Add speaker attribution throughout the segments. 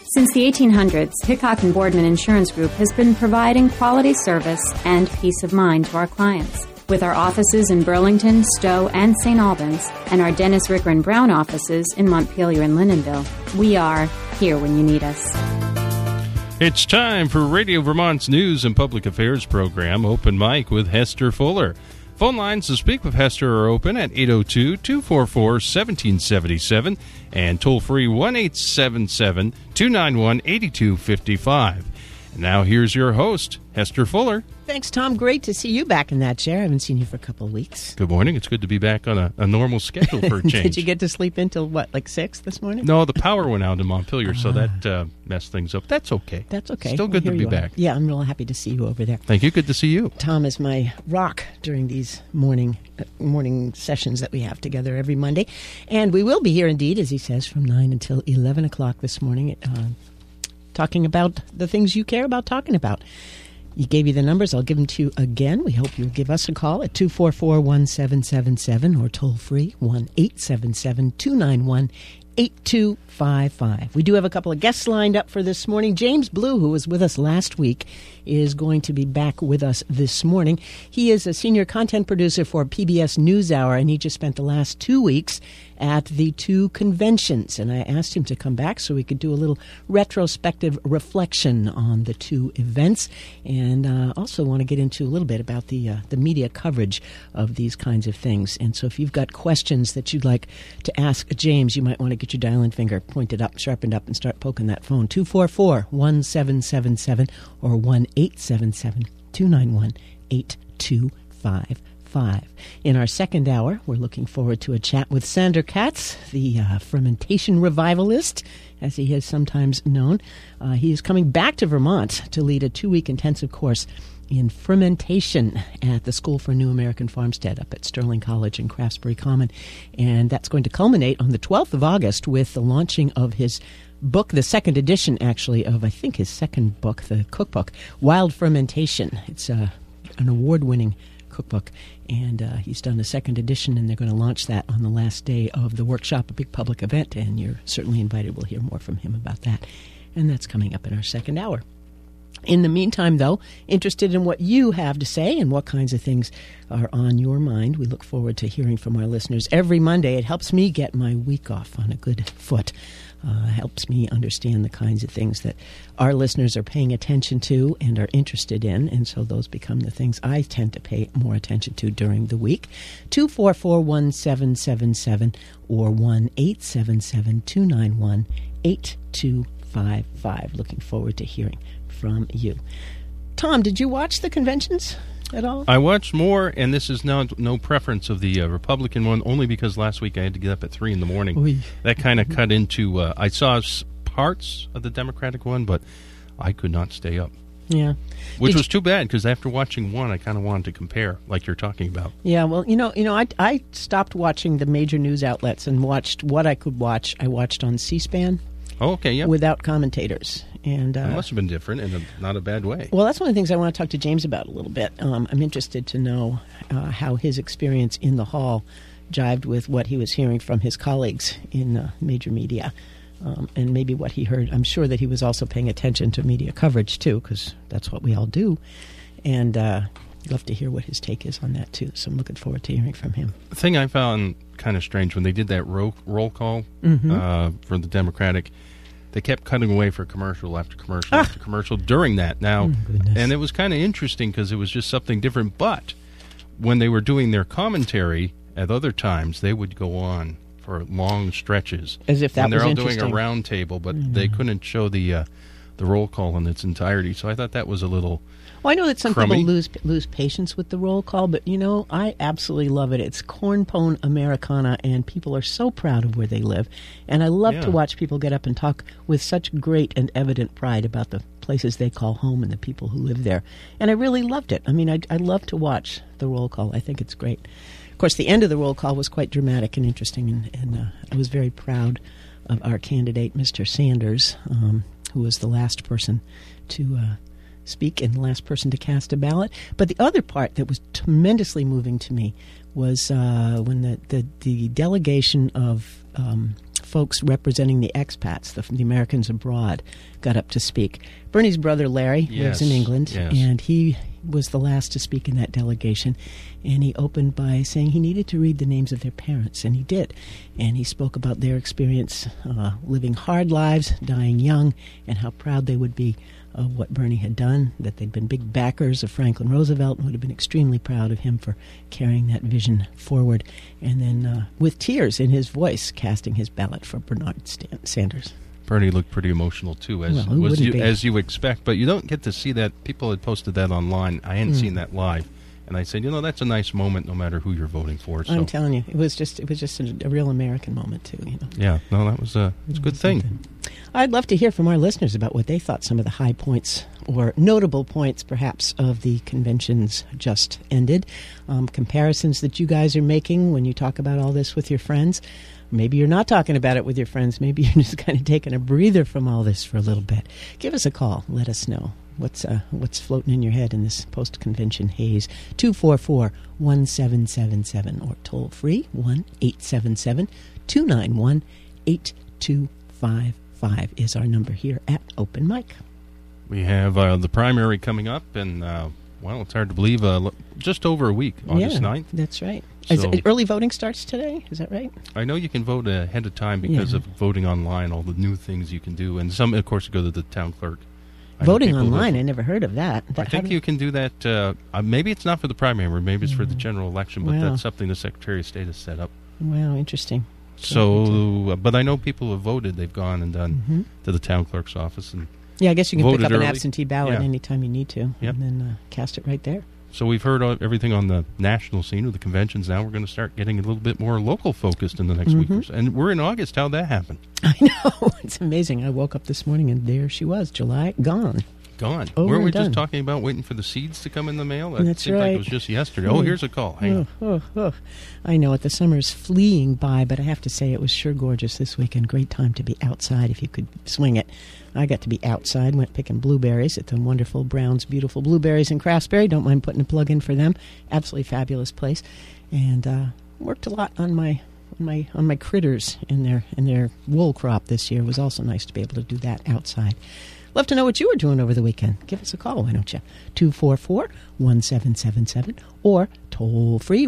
Speaker 1: Since the 1800s, Hickok and Boardman Insurance Group has been providing quality service and peace of mind to our clients. With our offices in Burlington, Stowe, and St. Albans, and our Dennis, Ricker, and Brown offices in Montpelier and Lyndonville, we are here when you need us.
Speaker 2: It's time for Radio Vermont's News and Public Affairs program, Open Mic with Hester Fuller. Phone lines to speak with Hester are open at 802-244-1777 and toll-free 1-877-291-8255. And now here's your host, Hester Fuller.
Speaker 3: Thanks, Tom. Great to see you back in that chair. I haven't seen you for a couple of weeks.
Speaker 2: Good morning. It's good to be back on a normal schedule for a change.
Speaker 3: Did you get to sleep until, like 6 this morning?
Speaker 2: No, the power went out in Montpelier, so that messed things up. That's okay.
Speaker 3: That's okay.
Speaker 2: Still good to be back.
Speaker 3: Yeah, I'm real happy to see you over there.
Speaker 2: Thank you. Good to see you.
Speaker 3: Tom is my rock during these morning sessions that we have together every Monday. And we will be here, indeed, as he says, from 9 until 11 o'clock this morning, talking about the things you care about talking about. He gave you the numbers. I'll give them to you again. We hope you'll give us a call at 244-1777 or toll free 1-877-291-8255. We do have a couple of guests lined up for this morning. James Blue, who was with us last week, is going to be back with us this morning. He is a senior content producer for PBS NewsHour, and he just spent the last 2 weeks at the two conventions. And I asked him to come back so we could do a little retrospective reflection on the two events, and also want to get into a little bit about the media coverage of these kinds of things. And so if you've got questions that you'd like to ask James, you might want to get your dial-in finger pointed up, sharpened up, and start poking that phone. 244-1777 or 1-877-291-8255. In our second hour, we're looking forward to a chat with Sander Katz, the fermentation revivalist, as he is sometimes known. He is coming back to Vermont to lead a 2-week intensive course in fermentation at the School for New American Farmstead up at Sterling College in Craftsbury Common. And that's going to culminate on the 12th of August with the launching of his book, the second edition, actually, of, I think, his second book, the cookbook, Wild Fermentation. It's an award-winning cookbook, and he's done the second edition, and they're going to launch that on the last day of the workshop, a big public event, and you're certainly invited. We'll hear more from him about that, and that's coming up in our second hour. In the meantime, though, interested in what you have to say and what kinds of things are on your mind, we look forward to hearing from our listeners every Monday. It helps me get my week off on a good foot. Helps me understand the kinds of things that our listeners are paying attention to and are interested in, and so those become the things I tend to pay more attention to during the week. 244-1777 or 1-877-291-8255. Looking forward to hearing from you. Tom, did you watch the conventions at all?
Speaker 2: I watched more, and this is no preference of the Republican one, only because last week I had to get up at 3 in the morning.
Speaker 3: Oy.
Speaker 2: That kind of cut into, I saw parts of the Democratic one, but I could not stay up.
Speaker 3: Yeah.
Speaker 2: Which was too bad, because after watching one, I kind of wanted to compare, like you're talking about.
Speaker 3: Yeah, well, I stopped watching the major news outlets and watched what I could watch. I watched on C-SPAN.
Speaker 2: Oh, okay, yeah.
Speaker 3: Without commentators. And
Speaker 2: it must have been different in not a bad way.
Speaker 3: Well, that's one of the things I want to talk to James about a little bit. I'm interested to know how his experience in the hall jived with what he was hearing from his colleagues in major media, and maybe what he heard. I'm sure that he was also paying attention to media coverage, too, because that's what we all do. And I'd love to hear what his take is on that, too. So I'm looking forward to hearing from him.
Speaker 2: The thing I found kind of strange, when they did that roll call for the Democratic, they kept cutting away for commercial after commercial after commercial during that. Now, and it was kind of interesting because it was just something different. But when they were doing their commentary at other times, they would go on for long stretches.
Speaker 3: As if that was interesting.
Speaker 2: And they're all doing a round table, but they couldn't show the roll call in its entirety. So I thought that was a little
Speaker 3: Well, I know that some
Speaker 2: crummy.
Speaker 3: people lose patience with the roll call, but, I absolutely love it. It's corn pone Americana, and people are so proud of where they live. And I love to watch people get up and talk with such great and evident pride about the places they call home and the people who live there. And I really loved it. I mean, I love to watch the roll call. I think it's great. Of course, the end of the roll call was quite dramatic and interesting, and I was very proud of our candidate, Mr. Sanders, who was the last person to speak and the last person to cast a ballot. But the other part that was tremendously moving to me was when the delegation of folks representing the expats, the Americans abroad, got up to speak. Bernie's brother Larry lives in England, and he was the last to speak in that delegation. And he opened by saying he needed to read the names of their parents, and he did. And he spoke about their experience living hard lives, dying young, and how proud they would be of what Bernie had done, that they'd been big backers of Franklin Roosevelt and would have been extremely proud of him for carrying that vision forward. And then, with tears in his voice, casting his ballot for Bernard Sanders.
Speaker 2: Bernie looked pretty emotional, too, as you expect. But you don't get to see that. People had posted that online. I hadn't seen that live. And I said, that's a nice moment no matter who you're voting for. So.
Speaker 3: I'm telling you, it was just a real American moment, too.
Speaker 2: Yeah, no, that was a good thing.
Speaker 3: I'd love to hear from our listeners about what they thought some of the high points or notable points, perhaps, of the conventions just ended. Comparisons that you guys are making when you talk about all this with your friends. Maybe you're not talking about it with your friends. Maybe you're just kind of taking a breather from all this for a little bit. Give us a call. Let us know. What's floating in your head in this post-convention haze? 244-1777 or toll free 1-877-291-8255 is our number here at Open Mic.
Speaker 2: We have the primary coming up, and it's hard to believe, just over a week, August 9th.
Speaker 3: That's right. So, early voting starts today, is that right?
Speaker 2: I know you can vote ahead of time because of voting online, all the new things you can do, and some, of course, go to the town clerk.
Speaker 3: Voting online, I never heard of that.
Speaker 2: I think you can do that. Maybe it's not for the primary, maybe it's for the general election, but that's something the Secretary of State has set up.
Speaker 3: Wow, interesting.
Speaker 2: So, but I know people who have voted, they've gone and done to the town clerk's office. And
Speaker 3: I guess you can pick up
Speaker 2: early.
Speaker 3: An absentee ballot anytime you need to, and then cast it right there.
Speaker 2: So we've heard everything on the national scene with the conventions. Now we're going to start getting a little bit more local focused in the next week or so. And we're in August. How'd that happen?
Speaker 3: I know. It's amazing. I woke up this morning and there she was, July, gone.
Speaker 2: Weren't we just talking about waiting for the seeds to come in the mail?
Speaker 3: That's
Speaker 2: seemed
Speaker 3: right.
Speaker 2: Like it was just yesterday. Here's a call. Hang on.
Speaker 3: I know it. The summer's fleeing by, but I have to say it was sure gorgeous this weekend. Great time to be outside if you could swing it. I got to be outside, went picking blueberries at the wonderful Brown's Beautiful Blueberries in Craftsbury. Don't mind putting a plug in for them. Absolutely fabulous place. And worked a lot on my critters in their wool crop this year. It was also nice to be able to do that outside. Love to know what you were doing over the weekend. Give us a call, why don't you? 244-1777 or toll free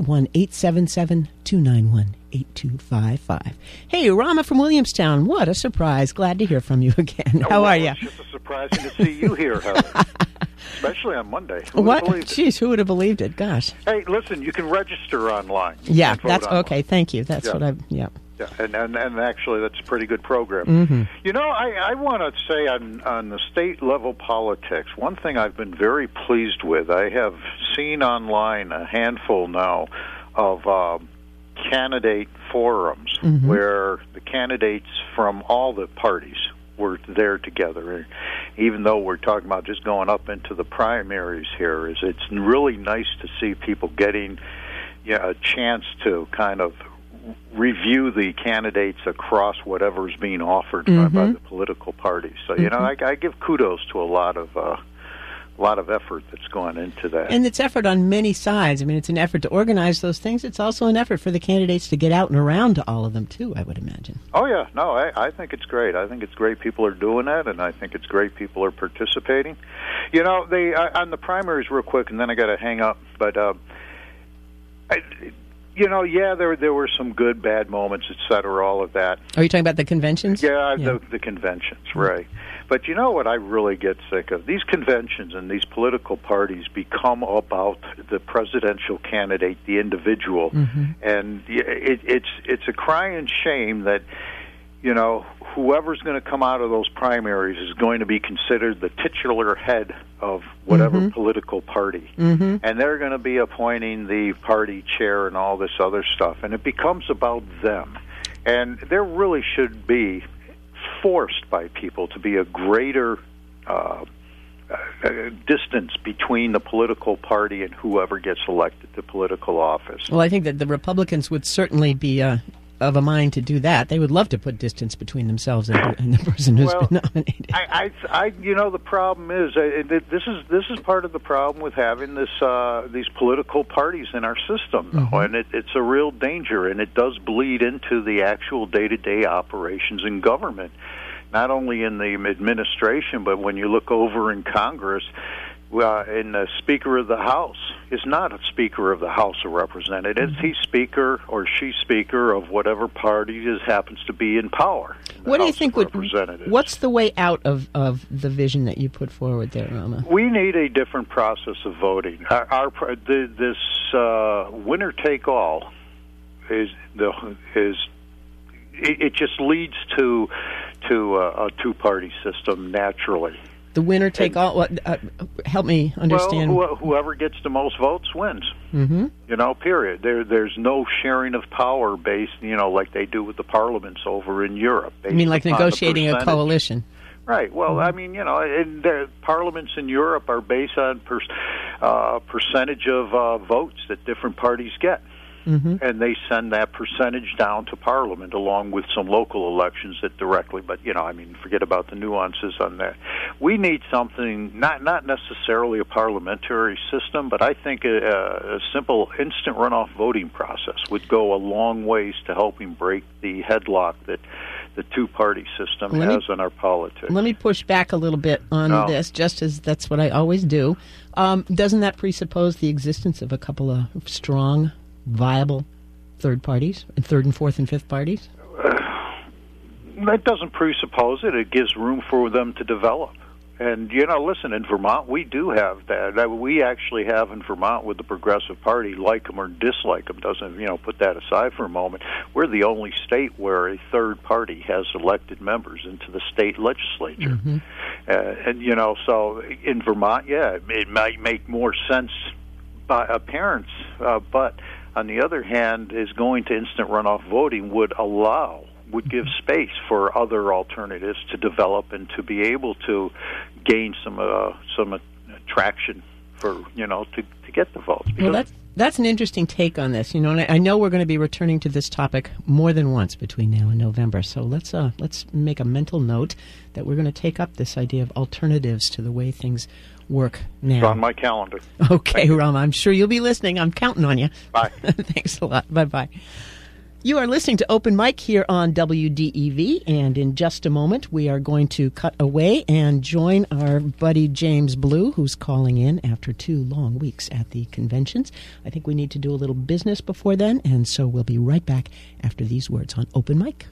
Speaker 3: 1-877-291-8255. Hey, Rama from Williamstown. What a surprise. Glad to hear from you again. How are you?
Speaker 4: It's just surprising to see you here, Heather. Especially on Monday.
Speaker 3: What? Jeez, who would have believed it? Gosh.
Speaker 4: Hey, listen, you can register online.
Speaker 3: Yeah, that's online. Okay. Thank you. That's what I've. Yeah.
Speaker 4: Yeah, and actually, that's a pretty good program.
Speaker 3: Mm-hmm.
Speaker 4: I want to say on the state level politics, one thing I've been very pleased with. I have seen online a handful now of candidate forums where the candidates from all the parties were there together. Even though we're talking about just going up into the primaries here, it's really nice to see people getting a chance to kind of review the candidates across whatever's being offered by the political parties. So I give kudos to a lot of effort that's gone into that.
Speaker 3: And it's effort on many sides. I mean, it's an effort to organize those things. It's also an effort for the candidates to get out and around to all of them, too, I would imagine.
Speaker 4: Oh, yeah. No, I think it's great. I think it's great people are doing that, and I think it's great people are participating. On the primaries real quick, and then I got to hang up, but there were some good, bad moments, et cetera, all of that.
Speaker 3: Are you talking about the conventions?
Speaker 4: Yeah. The conventions, right. But you know what I really get sick of? These conventions and these political parties become about the presidential candidate, the individual. And it's a crying shame that, whoever's going to come out of those primaries is going to be considered the titular head of whatever political party. And they're going to be appointing the party chair and all this other stuff. And it becomes about them. And there really should be forced by people to be a greater distance between the political party and whoever gets elected to political office.
Speaker 3: Well, I think that the Republicans would certainly be of a mind to do that. They would love to put distance between themselves and the person who's been nominated.
Speaker 4: The problem is this is part of the problem with having these political parties in our system, though, and it's a real danger, and it does bleed into the actual day-to-day operations in government, not only in the administration, but when you look over in Congress. And the Speaker of the House is not a Speaker of the House of Representatives. He's Speaker or she's Speaker of whatever party happens to be in power.
Speaker 3: What do you think what's the way out of the vision that you put forward there, Rama?
Speaker 4: We need a different process of voting. This winner take all it just leads to a two-party system naturally.
Speaker 3: The winner take all. Help me understand.
Speaker 4: Well, whoever gets the most votes wins. Period. There's no sharing of power based, like they do with the parliaments over in Europe.
Speaker 3: You mean like negotiating a coalition?
Speaker 4: Right. Well, I mean, and the parliaments in Europe are based on percentage of votes that different parties get. And they send that percentage down to Parliament along with some local elections that directly, but, forget about the nuances on that. We need something, not necessarily a parliamentary system, but I think a simple instant runoff voting process would go a long ways to helping break the headlock that the two-party system has in our politics.
Speaker 3: Let me push back a little bit on this, just as that's what I always do. Doesn't that presuppose the existence of a couple of strong, viable third parties, and third and fourth and fifth parties?
Speaker 4: That doesn't presuppose it. It gives room for them to develop. And, listen, in Vermont, we do have that. We actually have in Vermont with the Progressive Party, like them or dislike them, doesn't, put that aside for a moment. We're the only state where a third party has elected members into the state legislature. And, so in Vermont, it might make more sense by appearance, but on the other hand, is going to instant runoff voting would give space for other alternatives to develop and to be able to gain some traction for to get the votes.
Speaker 3: Well, that's an interesting take on this. And I know we're going to be returning to this topic more than once between now and November. So let's make a mental note that we're going to take up this idea of alternatives to the way things work now.
Speaker 4: It's on my calendar.
Speaker 3: Okay, Rama, I'm sure you'll be listening. I'm counting on you.
Speaker 4: Bye.
Speaker 3: Thanks a lot. Bye-bye. You are listening to Open Mic here on WDEV, and in just a moment we are going to cut away and join our buddy James Blue, who's calling in after 2 long weeks at the conventions. I think we need to do a little business before then, and so we'll be right back after these words on Open Mic.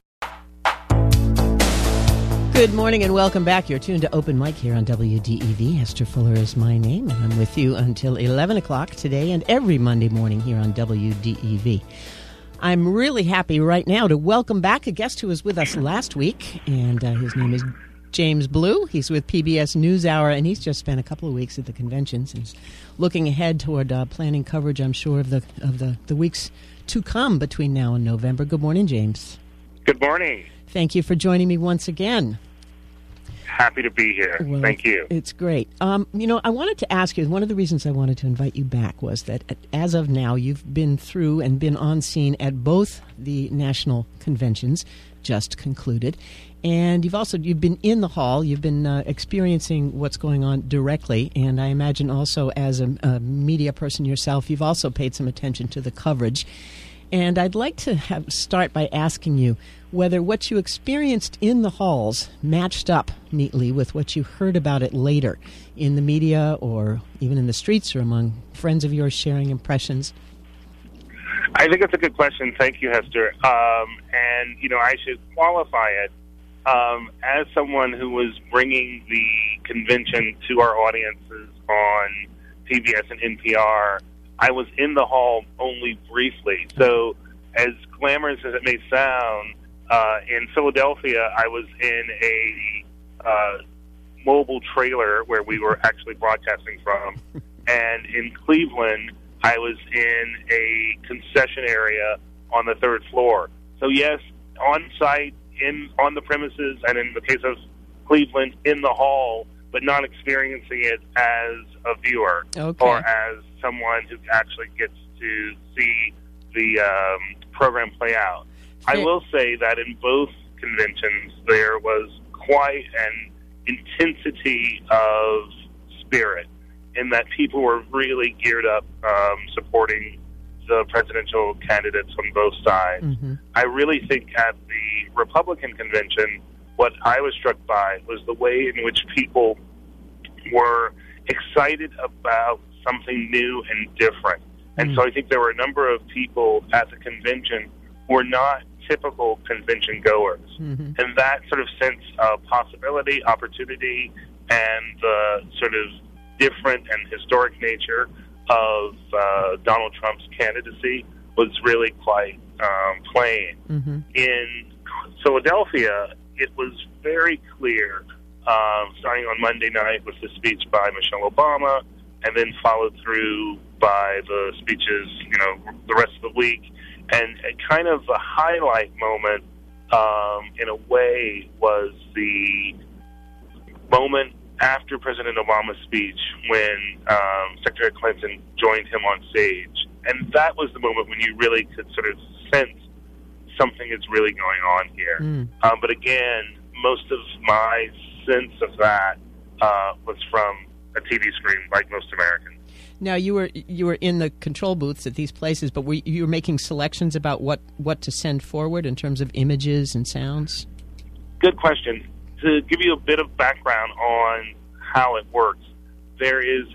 Speaker 3: Good morning and welcome back. You're tuned to Open Mic here on WDEV. Esther Fuller is my name, and I'm with you until 11 o'clock today and every Monday morning here on WDEV. I'm really happy right now to welcome back a guest who was with us last week, and his name is James Blue. He's with PBS NewsHour, and he's just spent a couple of weeks at the conventions and is looking ahead toward planning coverage, I'm sure, of the weeks to come between now and November. Good morning, James.
Speaker 5: Good morning.
Speaker 3: Thank you for joining me once again.
Speaker 5: Happy to be here.
Speaker 3: Well,
Speaker 5: thank you.
Speaker 3: It's great. I wanted to ask you, one of the reasons I wanted to invite you back was that as of now, you've been through and been on scene at both the national conventions just concluded, and you've been in the hall, you've been experiencing what's going on directly, and I imagine also as a media person yourself, you've also paid some attention to the coverage. And I'd like to start by asking you whether what you experienced in the halls matched up neatly with what you heard about it later in the media or even in the streets or among friends of yours sharing impressions.
Speaker 5: I think that's a good question. Thank you, Hester. And I should qualify it. As someone who was bringing the convention to our audiences on PBS and NPR, I was in the hall only briefly. So as glamorous as it may sound, in Philadelphia, I was in a mobile trailer where we were actually broadcasting from. And in Cleveland, I was in a concession area on the 3rd floor. So yes, on site, on the premises, and in the case of Cleveland, in the hall, but not experiencing it as a viewer or as someone who actually gets to see the program play out. I will say that in both conventions there was quite an intensity of spirit in that people were really geared up supporting the presidential candidates on both sides. Mm-hmm. I really think at the Republican convention, what I was struck by was the way in which people were excited about something new and different. And so I think there were a number of people at the convention who were not typical convention goers. Mm-hmm. And that sort of sense of possibility, opportunity, and the sort of different and historic nature of Donald Trump's candidacy was really quite plain. Mm-hmm. In Philadelphia, it was very clear, starting on Monday night with the speech by Michelle Obama, and then followed through by the speeches, the rest of the week. And kind of a highlight moment, in a way, was the moment after President Obama's speech when Secretary Clinton joined him on stage. And that was the moment when you really could sort of sense something is really going on here. But again, most of my sense of that was from a TV screen, like most Americans.
Speaker 3: Now, you were in the control booths at these places, but you were making selections about what to send forward in terms of images and sounds?
Speaker 5: Good question. To give you a bit of background on how it works, there is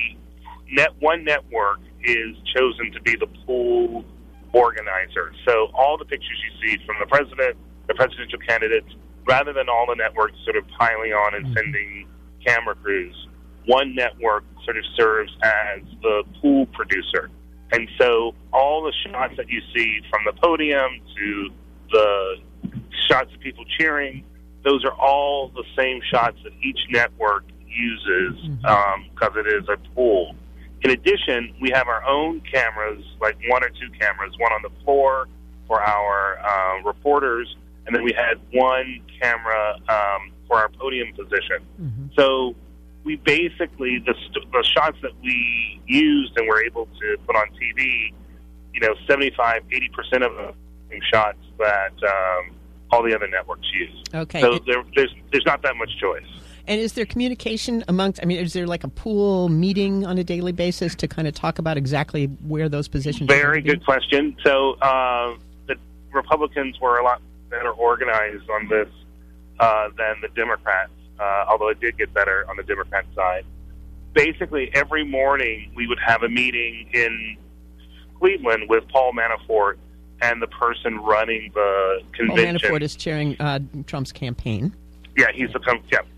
Speaker 5: one network is chosen to be the pool organizer. So all the pictures you see from the president, the presidential candidates, rather than all the networks sort of piling on and sending camera crews, one network sort of serves as the pool producer. And so all the shots that you see from the podium to the shots of people cheering, those are all the same shots that each network uses because it is a pool. In addition, we have our own cameras, like one or two cameras, one on the floor for our reporters, and then we had one camera for our podium position. Mm-hmm. So we basically, the shots that we used and were able to put on TV, 75, 80% of them shots that all the other networks use.
Speaker 3: Okay.
Speaker 5: So there's not that much choice.
Speaker 3: And is there communication is there like a pool meeting on a daily basis to kind of talk about exactly where those positions are?
Speaker 5: Very good question. So the Republicans were a lot better organized on this than the Democrats, although it did get better on the Democrat side. Basically, every morning we would have a meeting in Cleveland with Paul Manafort and the person running the convention.
Speaker 3: Paul Manafort is chairing Trump's campaign.
Speaker 5: Yeah, he's the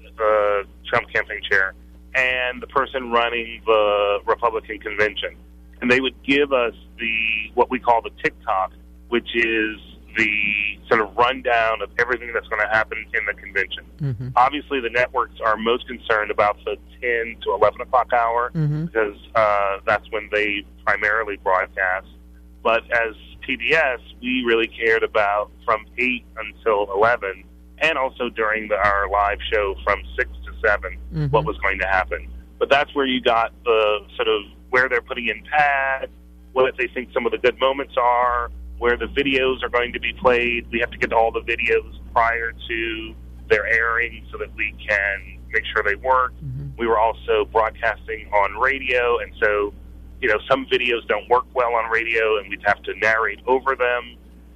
Speaker 5: Trump campaign chair, and the person running the Republican convention. And they would give us what we call the TikTok, which is the sort of rundown of everything that's going to happen in the convention. Mm-hmm. Obviously, the networks are most concerned about the 10 to 11 o'clock hour because that's when they primarily broadcast. But as PBS, we really cared about from 8 until 11, and also during our live show from 6 to 7, what was going to happen. But that's where you got the sort of where they're putting in pads, what they think some of the good moments are, where the videos are going to be played. We have to get all the videos prior to their airing so that we can make sure they work. We were also broadcasting on radio, and so some videos don't work well on radio, and we'd have to narrate over them.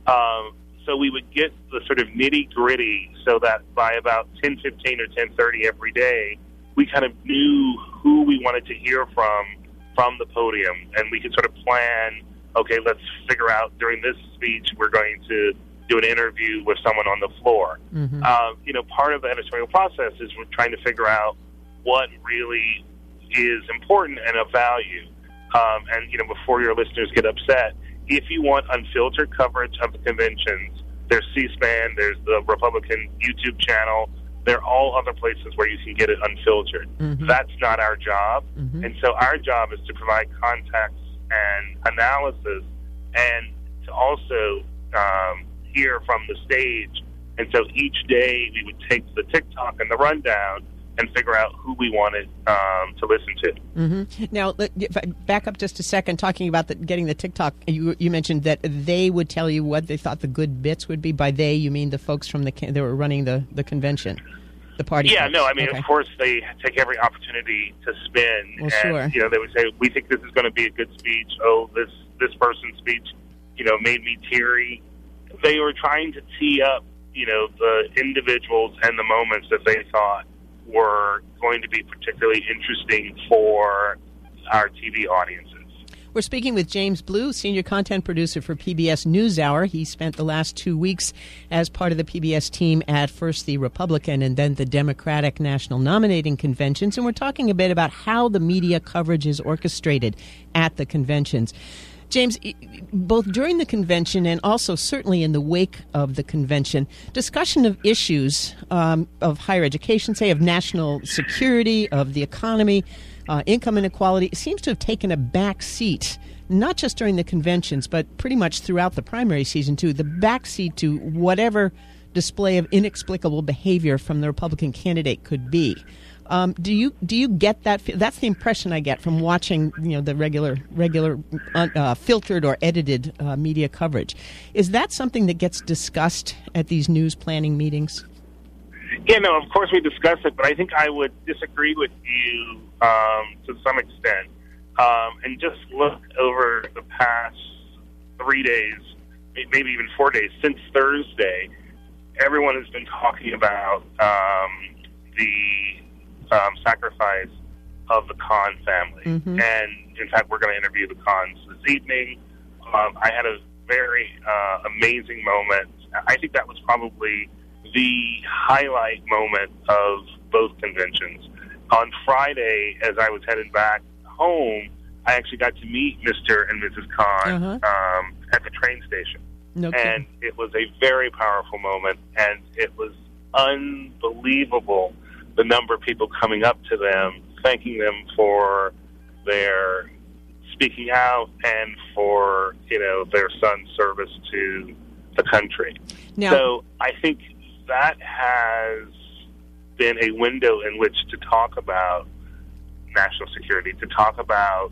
Speaker 5: So we would get the sort of nitty-gritty so that by about 10:15 or 10:30 every day, we kind of knew who we wanted to hear from the podium, and we could sort of plan, okay, let's figure out during this speech we're going to do an interview with someone on the floor. Part of the editorial process is we're trying to figure out what really is important and of value. And before your listeners get upset, if you want unfiltered coverage of the conventions, there's C-SPAN, there's the Republican YouTube channel, there are all other places where you can get it unfiltered. That's not our job. And so our job is to provide context and analysis and to also hear from the stage. And so each day we would take the TikTok and the rundown and figure out who we wanted to listen to.
Speaker 3: Mm-hmm. Now, if I back up just a second, talking about getting the TikTok, you mentioned that they would tell you what they thought the good bits would be. By they, you mean the folks from that were running the convention, the party?
Speaker 5: Yeah,
Speaker 3: folks.
Speaker 5: No, I mean,
Speaker 3: Okay.
Speaker 5: Of course, they take every opportunity to spin.
Speaker 3: Well,
Speaker 5: and,
Speaker 3: sure.
Speaker 5: They would say, we think this is going to be a good speech. Oh, this person's speech, made me teary. They were trying to tee up, the individuals and the moments that they thought were going to be particularly interesting for our TV audiences.
Speaker 3: We're speaking with James Blue, senior content producer for PBS NewsHour. He spent the last 2 weeks as part of the PBS team at first the Republican and then the Democratic National Nominating Conventions. And we're talking a bit about how the media coverage is orchestrated at the conventions. James, both during the convention and also certainly in the wake of the convention, discussion of issues of higher education, say of national security, of the economy, income inequality, seems to have taken a back seat, not just during the conventions, but pretty much throughout the primary season, too, the back seat to whatever display of inexplicable behavior from the Republican candidate could be. Do you get that? That's the impression I get from watching, the regular filtered or edited media coverage. Is that something that gets discussed at these news planning meetings?
Speaker 5: Yeah, no, of course we discuss it, but I think I would disagree with you to some extent. And just look over the past 3 days, maybe even 4 days, since Thursday, everyone has been talking about the sacrifice of the Khan family. Mm-hmm. And, in fact, we're going to interview the Khans this evening. I had a very amazing moment. I think that was probably the highlight moment of both conventions. On Friday, as I was headed back home, I actually got to meet Mr. and Mrs. Khan at the train station.
Speaker 3: No kidding.
Speaker 5: And it was a very powerful moment, and it was unbelievable the number of people coming up to them, thanking them for their speaking out and for, their son's service to the country.
Speaker 3: Now,
Speaker 5: so I think that has been a window in which to talk about national security, to talk about,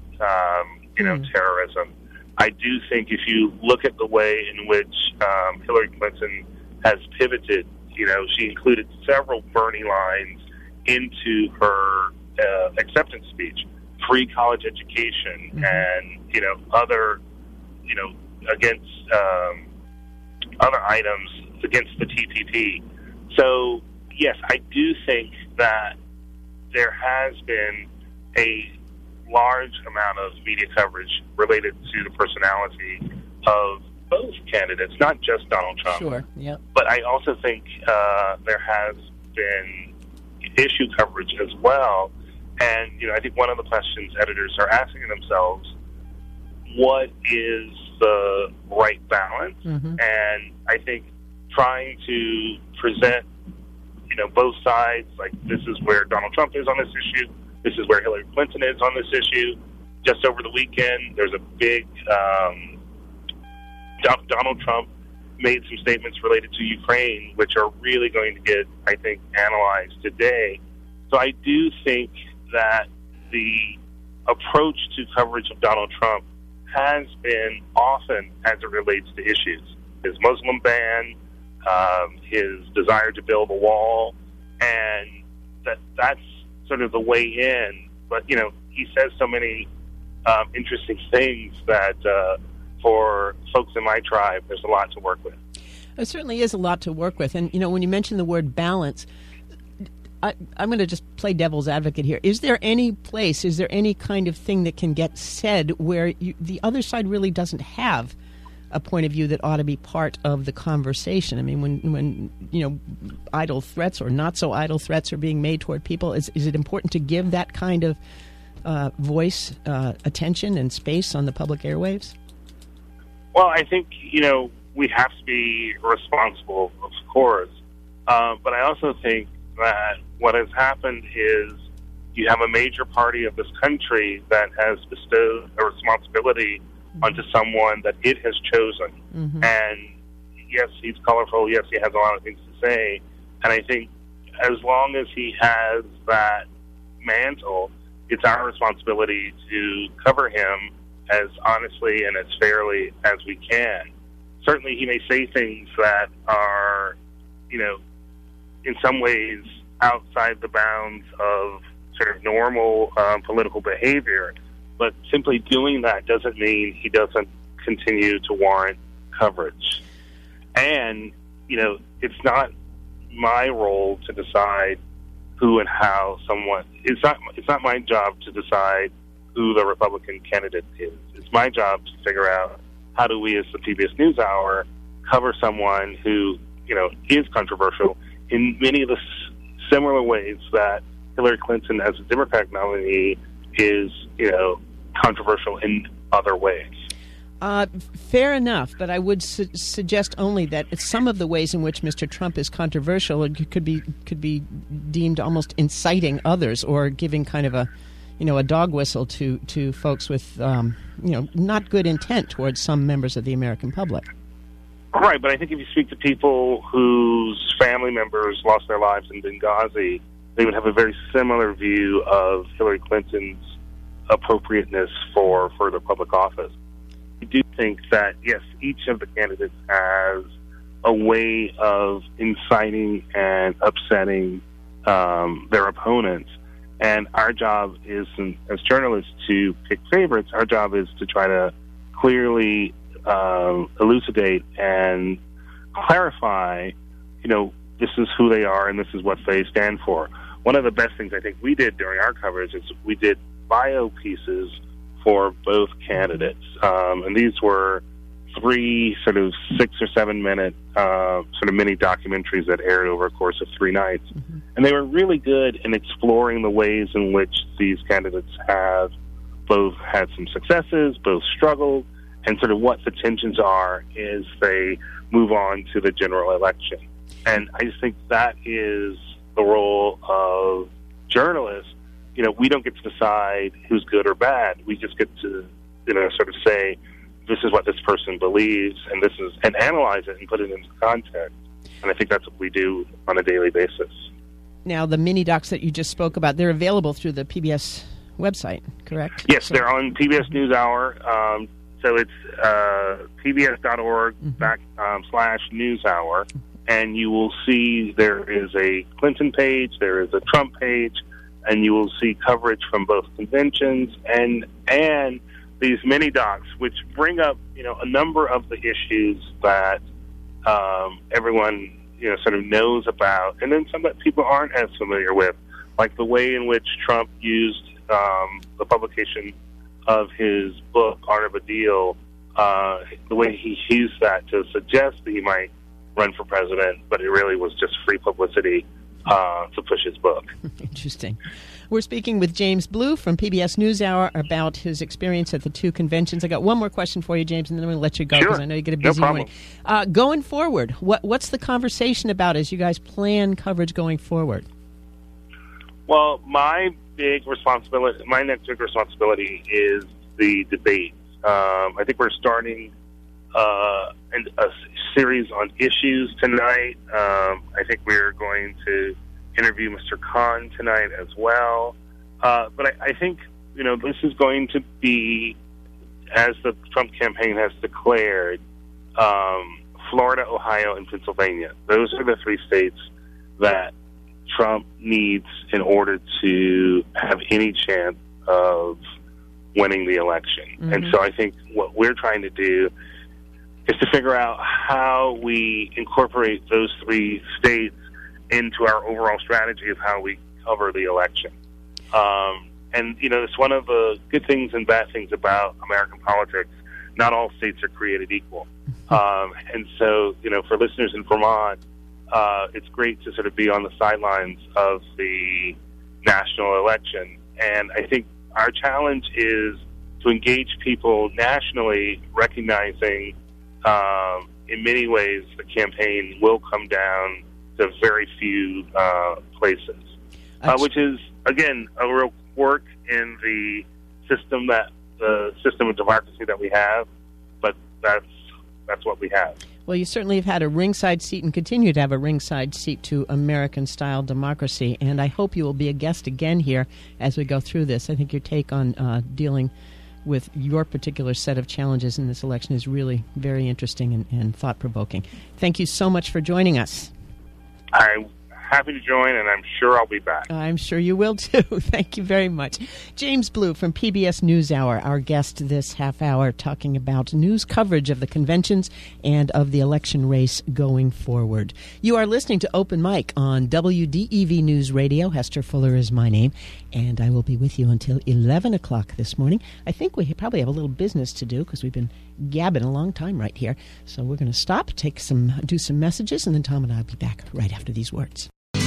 Speaker 5: terrorism. I do think if you look at the way in which Hillary Clinton has pivoted, she included several Bernie lines into her acceptance speech, free college education, and other against other items against the TPP. So yes, I do think that there has been a large amount of media coverage related to the personality of both candidates, not just Donald Trump.
Speaker 3: Sure. Yeah.
Speaker 5: But I also think there has been issue coverage as well. And, I think one of the questions editors are asking themselves, what is the right balance? Mm-hmm. And I think trying to present, both sides, like this is where Donald Trump is on this issue, this is where Hillary Clinton is on this issue. Just over the weekend, there's a big Donald Trump made some statements related to Ukraine, which are really going to get, I think, analyzed today. So I do think that the approach to coverage of Donald Trump has been often as it relates to issues. His Muslim ban, his desire to build a wall, and that's sort of the way in. But, he says so many interesting things that for folks in my tribe, there's a lot to work with.
Speaker 3: There certainly is a lot to work with. And, when you mention the word balance, I'm going to just play devil's advocate here. Is there any kind of thing that can get said where the other side really doesn't have a point of view that ought to be part of the conversation? I mean, when idle threats or not so idle threats are being made toward people, is it important to give that kind of voice, attention, and space on the public airwaves?
Speaker 5: Well, I think, we have to be responsible, of course. But I also think that what has happened is you have a major party of this country that has bestowed a responsibility onto someone that it has chosen. Mm-hmm. And yes, he's colorful. Yes, he has a lot of things to say. And I think as long as he has that mantle, it's our responsibility to cover him as honestly and as fairly as we can. Certainly, he may say things that are, in some ways outside the bounds of sort of normal political behavior, but simply doing that doesn't mean he doesn't continue to warrant coverage. And, it's not my role to decide who and how someone... It's not my job to decide who the Republican candidate is. It's my job to figure out how do we, as the PBS NewsHour, cover someone who, is controversial in many of the similar ways that Hillary Clinton, as a Democratic nominee, is, controversial in other ways.
Speaker 3: Fair enough, but I would suggest only that some of the ways in which Mr. Trump is controversial could be deemed almost inciting others or giving kind of a dog whistle to folks with not good intent towards some members of the American public.
Speaker 5: Right, but I think if you speak to people whose family members lost their lives in Benghazi, they would have a very similar view of Hillary Clinton's appropriateness for further public office. I do think that, yes, each of the candidates has a way of inciting and upsetting their opponents. And our job is, as journalists, to pick favorites. Our job is to try to clearly elucidate and clarify, this is who they are and this is what they stand for. One of the best things I think we did during our coverage is we did bio pieces for both candidates. And these were 3 sort of 6 or 7 minute sort of mini documentaries that aired over a course of 3 nights. Mm-hmm. And they were really good in exploring the ways in which these candidates have both had some successes, both struggled, and sort of what the tensions are as they move on to the general election. And I just think that is the role of journalists. We don't get to decide who's good or bad. We just get to, sort of say, this is what this person believes, and analyze it and put it into context. And I think that's what we do on a daily basis. Now,
Speaker 3: the mini docs that you just spoke about, they're available through the PBS website, correct?
Speaker 5: Yes, they're on PBS NewsHour. So it's pbs.org/NewsHour. And you will see there is a Clinton page, there is a Trump page, and you will see coverage from both conventions and these mini docs, which bring up a number of the issues that everyone sort of knows about, and then some that people aren't as familiar with, like the way in which Trump used the publication of his book Art of a Deal, the way he used that to suggest that he might run for president, but it really was just free publicity to push his book.
Speaker 3: Interesting. We're speaking with James Blue from PBS NewsHour about his experience at the 2 conventions. I got one more question for you, James, and then I'm going to let you go because I know you get a busy morning. Going forward, what's the conversation about as you guys plan coverage going forward?
Speaker 5: Well, my next big responsibility is the debates. I think we're starting a series on issues tonight. I think we're going to interview Mr. Khan tonight as well. But I think, this is going to be, as the Trump campaign has declared, Florida, Ohio, and Pennsylvania. Those are the 3 states that Trump needs in order to have any chance of winning the election. Mm-hmm. And so I think what we're trying to do is to figure out how we incorporate those 3 states into our overall strategy of how we cover the election. And, it's one of the good things and bad things about American politics. Not all states are created equal. And so, for listeners in Vermont, it's great to sort of be on the sidelines of the national election. And I think our challenge is to engage people nationally, recognizing in many ways the campaign will come down to very few places, which is, again, a real quirk in the system of democracy that we have, but that's what we have.
Speaker 3: Well, you certainly have had a ringside seat and continue to have a ringside seat to American-style democracy, and I hope you will be a guest again here as we go through this. I think your take on dealing with your particular set of challenges in this election is really very interesting and thought-provoking. Thank you so much for joining us.
Speaker 5: I'm happy to join, and I'm sure I'll be back.
Speaker 3: I'm sure you will, too. Thank you very much. James Blue from PBS NewsHour, our guest this half hour, talking about news coverage of the conventions and of the election race going forward. You are listening to Open Mic on WDEV News Radio. Hester Fuller is my name, and I will be with you until 11 o'clock this morning. I think we probably have a little business to do because we've been gabbing a long time right here. So we're going to stop, do some messages, and then Tom and I will be back right after these words.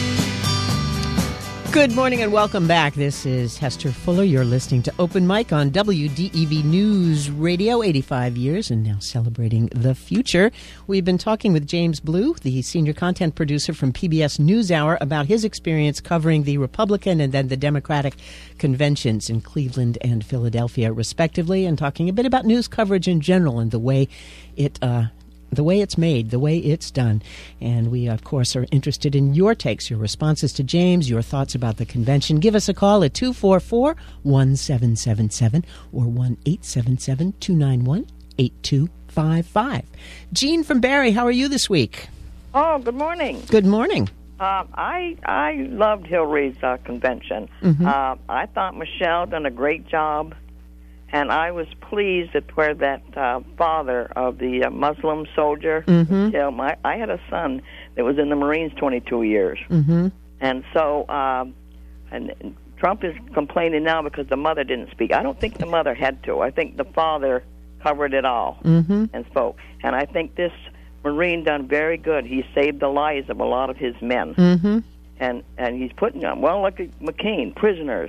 Speaker 3: Good morning and welcome back. This is Hester Fuller. You're listening to Open Mic on WDEV News Radio, 85 years and now celebrating the future. We've been talking with James Blue, the senior content producer from PBS NewsHour, about his experience covering the Republican and then the Democratic conventions in Cleveland and Philadelphia, respectively, and talking a bit about news coverage in general and the way it's made, the way it's done. And we, of course, are interested in your takes, your responses to James, your thoughts about the convention. Give us a call at 244-1777 or 1-877-291-8255. Jean from Barrie, how are you this week?
Speaker 6: Oh, good morning.
Speaker 3: Good morning.
Speaker 6: I loved Hillary's convention.
Speaker 3: Mm-hmm.
Speaker 6: I thought Michelle done a great job. And I was pleased at where that father of the Muslim soldier,
Speaker 3: mm-hmm.
Speaker 6: I had a son that was in the Marines 22 years.
Speaker 3: Mm-hmm.
Speaker 6: And so and Trump is complaining now because the mother didn't speak. I don't think the mother had to. I think the father covered it all
Speaker 3: mm-hmm.
Speaker 6: and spoke. And I think this Marine done very good. He saved the lives of a lot of his men.
Speaker 3: Mm-hmm.
Speaker 6: And he's putting them, well, look at McCain, prisoners.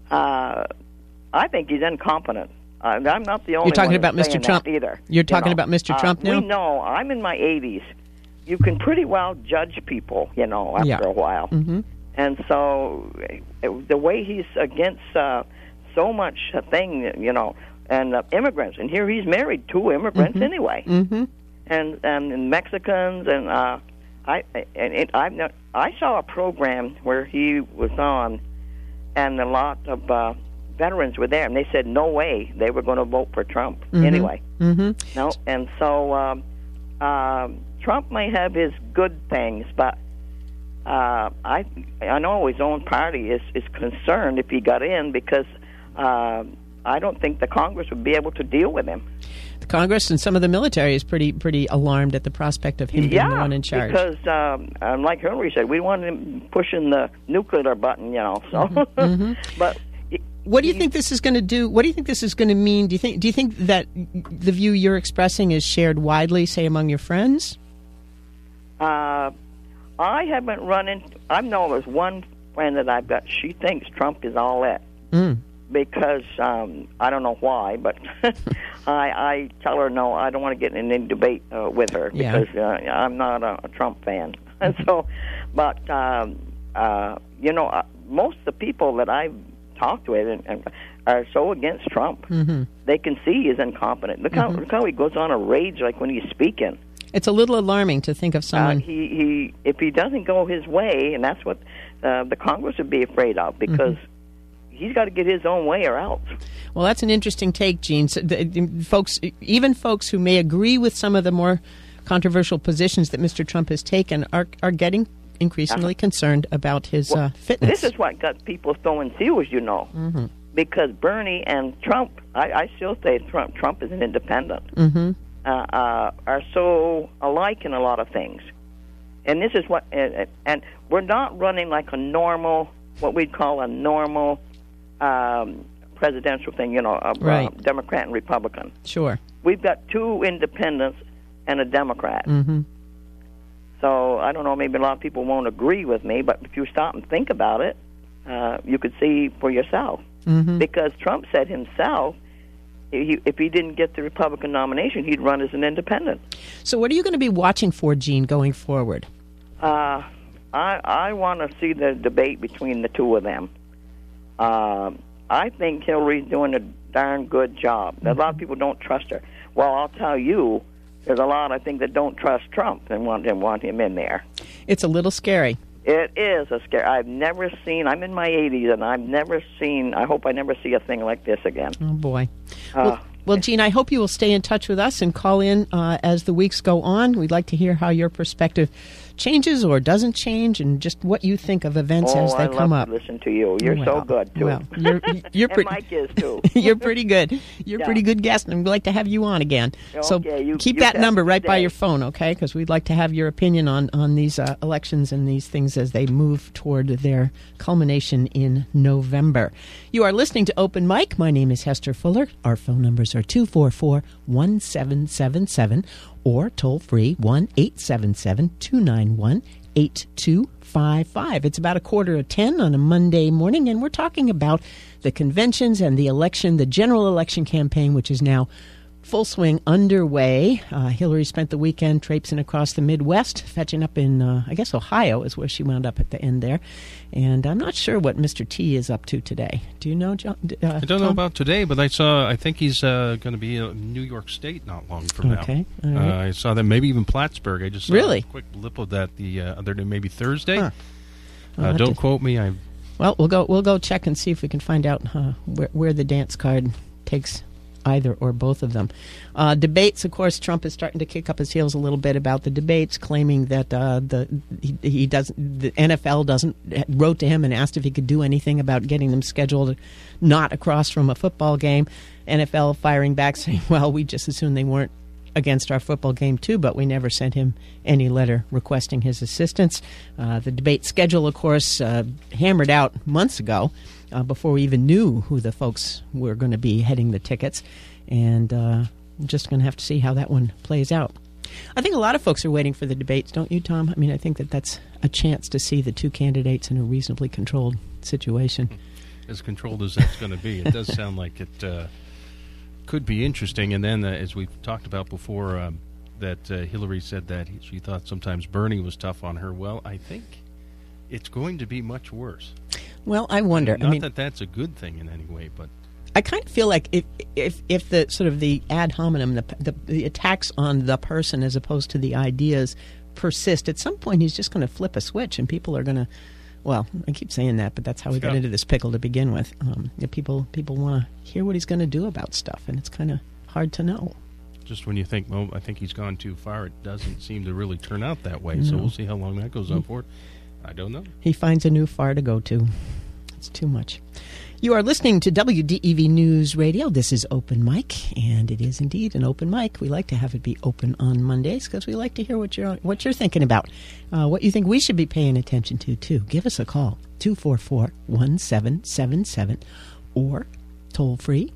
Speaker 6: I think he's incompetent. I'm not the only one.
Speaker 3: You're talking about Mr. Trump
Speaker 6: either.
Speaker 3: You're talking about Mr. Trump now?
Speaker 6: We know. I'm in my 80s. You can pretty well judge people, after a while.
Speaker 3: Mm-hmm.
Speaker 6: And so the way he's against so much thing, and immigrants. And here he's married 2 immigrants
Speaker 3: mm-hmm.
Speaker 6: anyway.
Speaker 3: Mm-hmm.
Speaker 6: And Mexicans. And I saw a program where he was on, and a lot of veterans were there, and they said no way they were going to vote for Trump
Speaker 3: mm-hmm.
Speaker 6: anyway.
Speaker 3: Mm-hmm.
Speaker 6: No, and so Trump may have his good things, but I know his own party is concerned if he got in because I don't think the Congress would be able to deal with him.
Speaker 3: The Congress and some of the military is pretty alarmed at the prospect of him being the one in charge.
Speaker 6: Because like Hillary said, we want him pushing the nuclear button, So,
Speaker 3: mm-hmm.
Speaker 6: But
Speaker 3: what do you think this is going to do? What do you think this is going to mean? Do you think that the view you're expressing is shared widely, say among your friends?
Speaker 6: I haven't run into. I know there's one friend that I've got. She thinks Trump is all that. Because I don't know why, but I tell her no. I don't want to get in any debate with her because I'm not a Trump fan, and so. But most of the people that I've talked with and are so against Trump,
Speaker 3: mm-hmm.
Speaker 6: they can see he's incompetent. Look how he goes on a rage like when he's speaking.
Speaker 3: It's a little alarming to think of someone.
Speaker 6: He if he doesn't go his way, and that's what the Congress would be afraid of because. Mm-hmm. He's got to get his own way or else.
Speaker 3: Well, that's an interesting take, Gene. So folks who may agree with some of the more controversial positions that Mr. Trump has taken are getting increasingly concerned about his fitness.
Speaker 6: This is what got people throwing fuse,
Speaker 3: mm-hmm.
Speaker 6: because Bernie and Trump, I still say Trump is an independent,
Speaker 3: mm-hmm.
Speaker 6: are so alike in a lot of things. And this is what, and we're not running like a normal, what we'd call a normal presidential thing,
Speaker 3: right.
Speaker 6: Democrat and Republican.
Speaker 3: Sure.
Speaker 6: We've got 2 independents and a Democrat.
Speaker 3: Mm-hmm.
Speaker 6: So I don't know, maybe a lot of people won't agree with me, but if you stop and think about it, you could see for yourself.
Speaker 3: Mm-hmm.
Speaker 6: Because Trump said himself, if he didn't get the Republican nomination, he'd run as an independent.
Speaker 3: So what are you going to be watching for, Gene, going forward?
Speaker 6: I want to see the debate between the 2 of them. I think Hillary's doing a darn good job. A lot of people don't trust her. Well, I'll tell you, there's a lot, I think, that don't trust Trump and want him in there.
Speaker 3: It's a little scary.
Speaker 6: It is a scare. I'm in my 80s, and I've never seen, I hope I never see a thing like this again.
Speaker 3: Oh, boy. Well, Gene, I hope you will stay in touch with us and call in as the weeks go on. We'd like to hear how your perspective changes or doesn't change, and just what you think of events as they come up.
Speaker 6: I love to listen to you. You're so good, too.
Speaker 3: Well, you're
Speaker 6: and Mike is, too.
Speaker 3: You're pretty good. You're a pretty good guest, and we'd like to have you on again.
Speaker 6: Okay,
Speaker 3: so keep that number right by your phone, okay? Because we'd like to have your opinion on these elections and these things as they move toward their culmination in November. You are listening to Open Mic. My name is Hester Fuller. Our phone numbers are 244-1777 or toll-free 1-877-291-8255. It's about 9:45 on a Monday morning, and we're talking about the conventions and the election, the general election campaign, which is now full swing underway. Hillary spent the weekend traipsing across the Midwest, fetching up in, I guess, Ohio is where she wound up at the end there. And I'm not sure what Mr. T is up to today. Do you know, John?
Speaker 2: I don't know about today, but I think he's going to be in New York State not long from now.
Speaker 3: Okay. All right.
Speaker 2: I saw that, maybe even Plattsburgh. I just saw
Speaker 3: really?
Speaker 2: a quick blip of that the other day, maybe Thursday.
Speaker 3: Huh.
Speaker 2: Don't quote me.
Speaker 3: Well, we'll go check and see if we can find out where the dance card takes either or both of them. Debates, of course, Trump is starting to kick up his heels a little bit about the debates, claiming that the NFL wrote to him and asked if he could do anything about getting them scheduled not across from a football game. NFL firing back saying, well, we just assumed they weren't against our football game too, but we never sent him any letter requesting his assistance. The debate schedule, of course, hammered out months ago, before we even knew who the folks were going to be heading the tickets. And just going to have to see how that one plays out. I think a lot of folks are waiting for the debates, don't you, Tom? I mean, I think that's a chance to see the two candidates in a reasonably controlled situation.
Speaker 2: As controlled as that's going to be. It does sound like it could be interesting. And then, as we've talked about before, that Hillary said that she thought sometimes Bernie was tough on her. Well, I think it's going to be much worse.
Speaker 3: Well, I wonder.
Speaker 2: Not that that's a good thing in any way, but
Speaker 3: I kind of feel like if the sort of the ad hominem, the attacks on the person as opposed to the ideas persist, at some point he's just going to flip a switch, and people are going to. Well, I keep saying that, but that's how we got into this pickle to begin with. People want to hear what he's going to do about stuff, and it's kind of hard to know.
Speaker 2: Just when you think, well, I think he's gone too far, it doesn't seem to really turn out that way.
Speaker 3: No.
Speaker 2: So we'll see how long that goes on for. I don't know.
Speaker 3: He finds a new far to go to. It's too much. You are listening to WDEV News Radio. This is Open Mic, and it is indeed an open mic. We like to have it be open on Mondays because we like to hear what you're thinking about, what you think we should be paying attention to, too. Give us a call, 244-1777, or toll-free,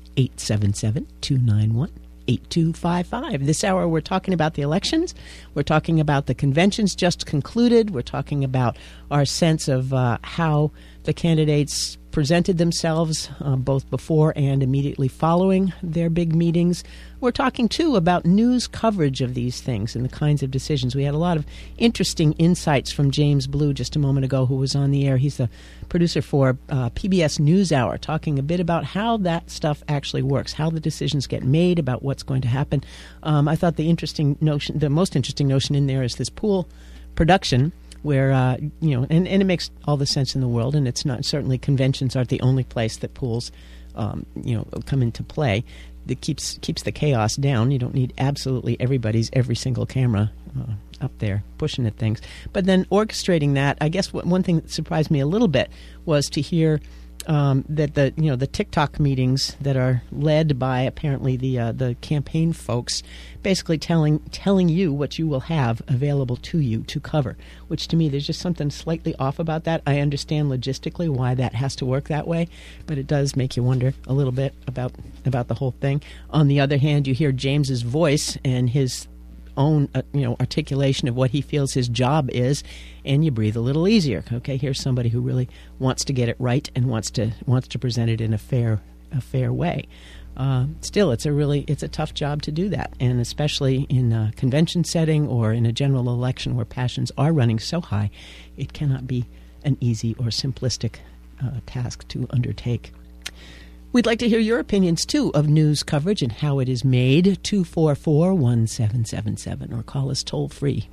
Speaker 3: 1-877-291-8255. This hour we're talking about the elections. We're talking about the conventions just concluded. We're talking about our sense of how the candidates presented themselves both before and immediately following their big meetings. We're talking, too, about news coverage of these things and the kinds of decisions. We had a lot of interesting insights from James Blue just a moment ago, who was on the air. He's the producer for PBS NewsHour, talking a bit about how that stuff actually works, how the decisions get made about what's going to happen. I thought the most interesting notion in there is this pool production, where, and it makes all the sense in the world, and it's not, certainly conventions aren't the only place that pools, come into play. That keeps the chaos down. You don't need absolutely every single camera up there pushing at things. But then orchestrating that, I guess one thing that surprised me a little bit was to hear that the TikTok meetings that are led by apparently the campaign folks, basically telling you what you will have available to you to cover, which to me there's just something slightly off about that. I understand logistically why that has to work that way, but it does make you wonder a little bit about the whole thing. On the other hand, you hear James's voice and his own articulation of what he feels his job is, and you breathe a little easier. Okay, here's somebody who really wants to get it right and wants to present it in a fair way. Still, it's a tough job to do that, and especially in a convention setting or in a general election where passions are running so high, it cannot be an easy or simplistic task to undertake. We'd like to hear your opinions, too, of news coverage and how it is made. 244-1777 or call us toll-free,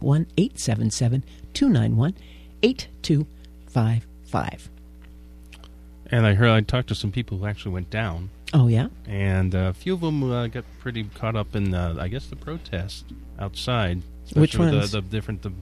Speaker 3: 1-877-291-8255.
Speaker 2: And I talked to some people who actually went down.
Speaker 3: Oh, yeah?
Speaker 2: And a few of them got pretty caught up in, I guess, the protest outside.
Speaker 3: Which ones?
Speaker 2: The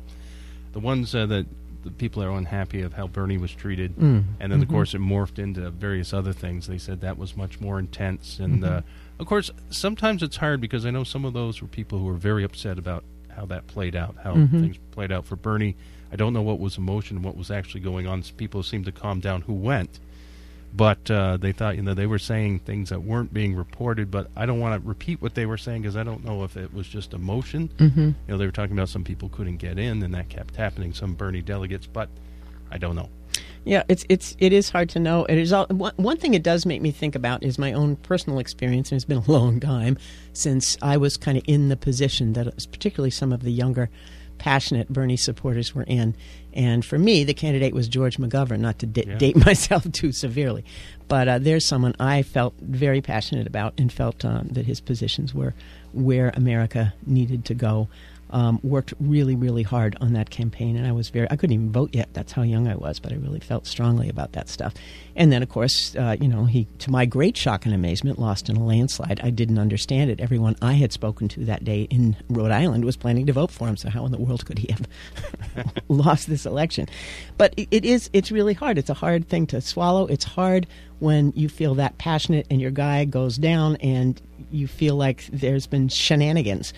Speaker 2: ones that the people are unhappy of how Bernie was treated. And then, of course, it morphed into various other things. They said that was much more intense. And, of course, sometimes it's hard because I know some of those were people who were very upset about how that played out, how things played out for Bernie. I don't know what was emotion and what was actually going on. People seemed to calm down who went. But they thought, they were saying things that weren't being reported. But I don't want to repeat what they were saying because I don't know if it was just emotion. They were talking about some people couldn't get in, and that kept happening. Some Bernie delegates, but I don't know.
Speaker 3: Yeah, it is hard to know. It is one thing it does make me think about is my own personal experience, and it's been a long time since I was kind of in the position that particularly some of the younger, passionate Bernie supporters were in. And for me, the candidate was George McGovern, not to date myself too severely. But there's someone I felt very passionate about and felt that his positions were where America needed to go. Worked really, really hard on that campaign, and I couldn't even vote yet. That's how young I was, but I really felt strongly about that stuff. And then, of course, he, to my great shock and amazement, lost in a landslide. I didn't understand it. Everyone I had spoken to that day in Rhode Island was planning to vote for him, so how in the world could he have lost this election? But it's really hard. It's a hard thing to swallow. It's hard when you feel that passionate and your guy goes down and you feel like there's been shenanigans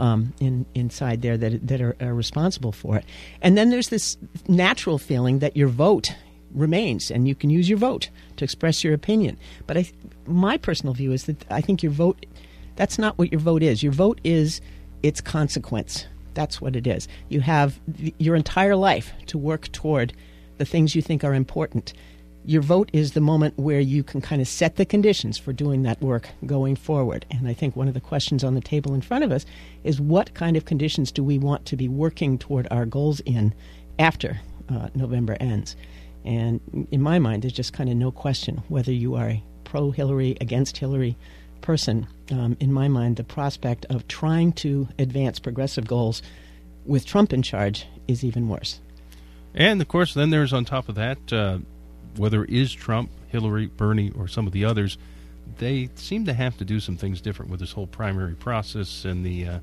Speaker 3: inside there that are responsible for it. And then there's this natural feeling that your vote remains, and you can use your vote to express your opinion. But my personal view is that I think your vote, that's not what your vote is. Your vote is its consequence. That's what it is. You have your entire life to work toward the things you think are important. Your vote is the moment where you can kind of set the conditions for doing that work going forward. And I think one of the questions on the table in front of us is what kind of conditions do we want to be working toward our goals in after November ends? And in my mind, there's just kind of no question whether you are a pro-Hillary, against Hillary person. In my mind, the prospect of trying to advance progressive goals with Trump in charge is even worse.
Speaker 2: And, of course, then there's on top of that, whether it is Trump, Hillary, Bernie, or some of the others, they seem to have to do some things different with this whole primary process and the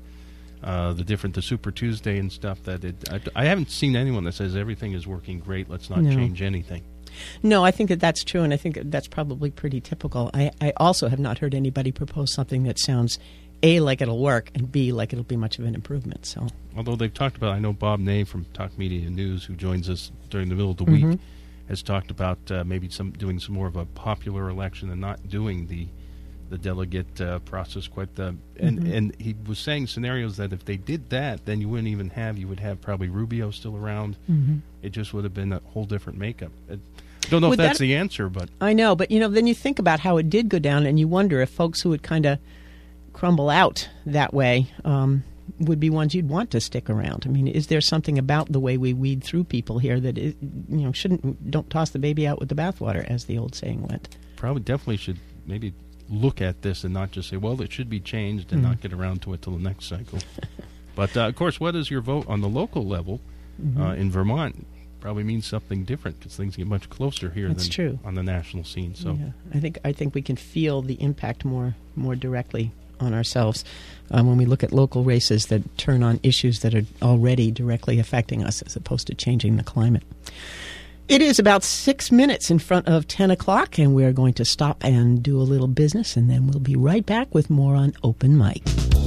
Speaker 2: Super Tuesday and stuff. I haven't seen anyone that says everything is working great, let's not change anything.
Speaker 3: No, I think that's true, and I think that's probably pretty typical. I also have not heard anybody propose something that sounds A, like it'll work, and B, like it'll be much of an improvement. So,
Speaker 2: although they've talked about, I know Bob Ney from Talk Media News, who joins us during the middle of the week, has talked about maybe doing some more of a popular election and not doing the delegate process quite and he was saying scenarios that if they did that, then you would have probably Rubio still around. It just would have been a whole different makeup. I don't know if that's the answer, but
Speaker 3: I know, but then you think about how it did go down, and you wonder if folks who would kind of crumble out that way would be ones you'd want to stick around. I mean, is there something about the way we weed through people here that don't toss the baby out with the bathwater, as the old saying went?
Speaker 2: Probably, definitely should maybe look at this and not just say, well, it should be changed and not get around to it till the next cycle. But of course, what is your vote on the local level in Vermont? Probably means something different because things get much closer here than on the national scene. So
Speaker 3: I think we can feel the impact more directly on ourselves when we look at local races that turn on issues that are already directly affecting us as opposed to changing the climate. It is about 6 minutes in front of 10 o'clock, and we're going to stop and do a little business, and then we'll be right back with more on Open Mic.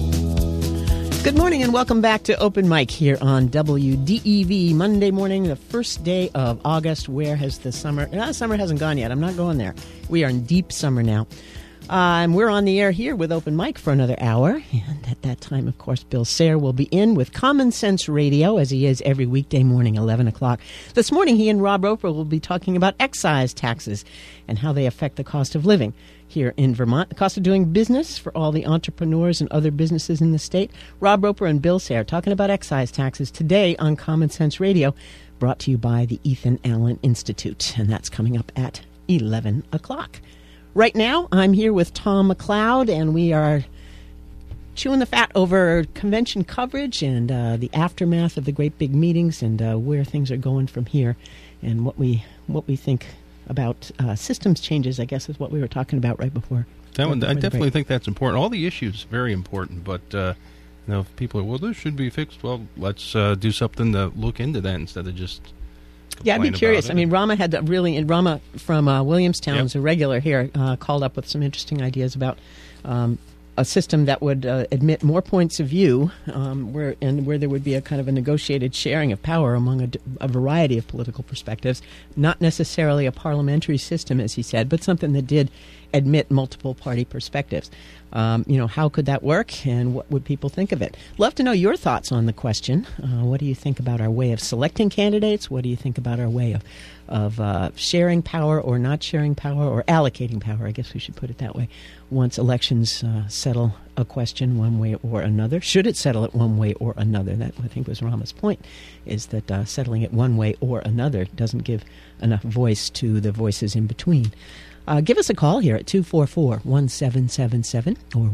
Speaker 3: Good morning and welcome back to Open Mic here on WDEV. Monday morning, the first day of August. Where has the summer... summer hasn't gone yet. I'm not going there. We are in deep summer now. And we're on the air here with Open Mic for another hour. And at that time, of course, Bill Sayre will be in with Common Sense Radio, as he is every weekday morning, 11 o'clock. This morning, he and Rob Roper will be talking about excise taxes and how they affect the cost of living here in Vermont, the cost of doing business for all the entrepreneurs and other businesses in the state. Rob Roper and Bill Sayre talking about excise taxes today on Common Sense Radio, brought to you by the Ethan Allen Institute. And that's coming up at 11 o'clock. Right now, I'm here with Tom McLeod, and we are chewing the fat over convention coverage and the aftermath of the great big meetings and where things are going from here, and what we think about systems changes, I guess, is what we were talking about right before.
Speaker 2: I definitely think that's important. All the issues very important, but if people are, well, this should be fixed, well, let's do something to look into that instead of just
Speaker 3: I'd be curious. I mean, Rama had Rama from Williamstown, is a regular here, called up with some interesting ideas about a system that would admit more points of view, where there would be a kind of a negotiated sharing of power among a variety of political perspectives, not necessarily a parliamentary system, as he said, but something that did admit multiple party perspectives. How could that work, and what would people think of it? Love to know your thoughts on the question. What do you think about our way of selecting candidates? What do you think about our way of sharing power or not sharing power, or allocating power? I guess we should put it that way. Once elections settle a question one way or another, should it settle it one way or another? That, I think, was Rama's point, is that settling it one way or another doesn't give enough voice to the voices in between. Give us a call here at 244-1777 or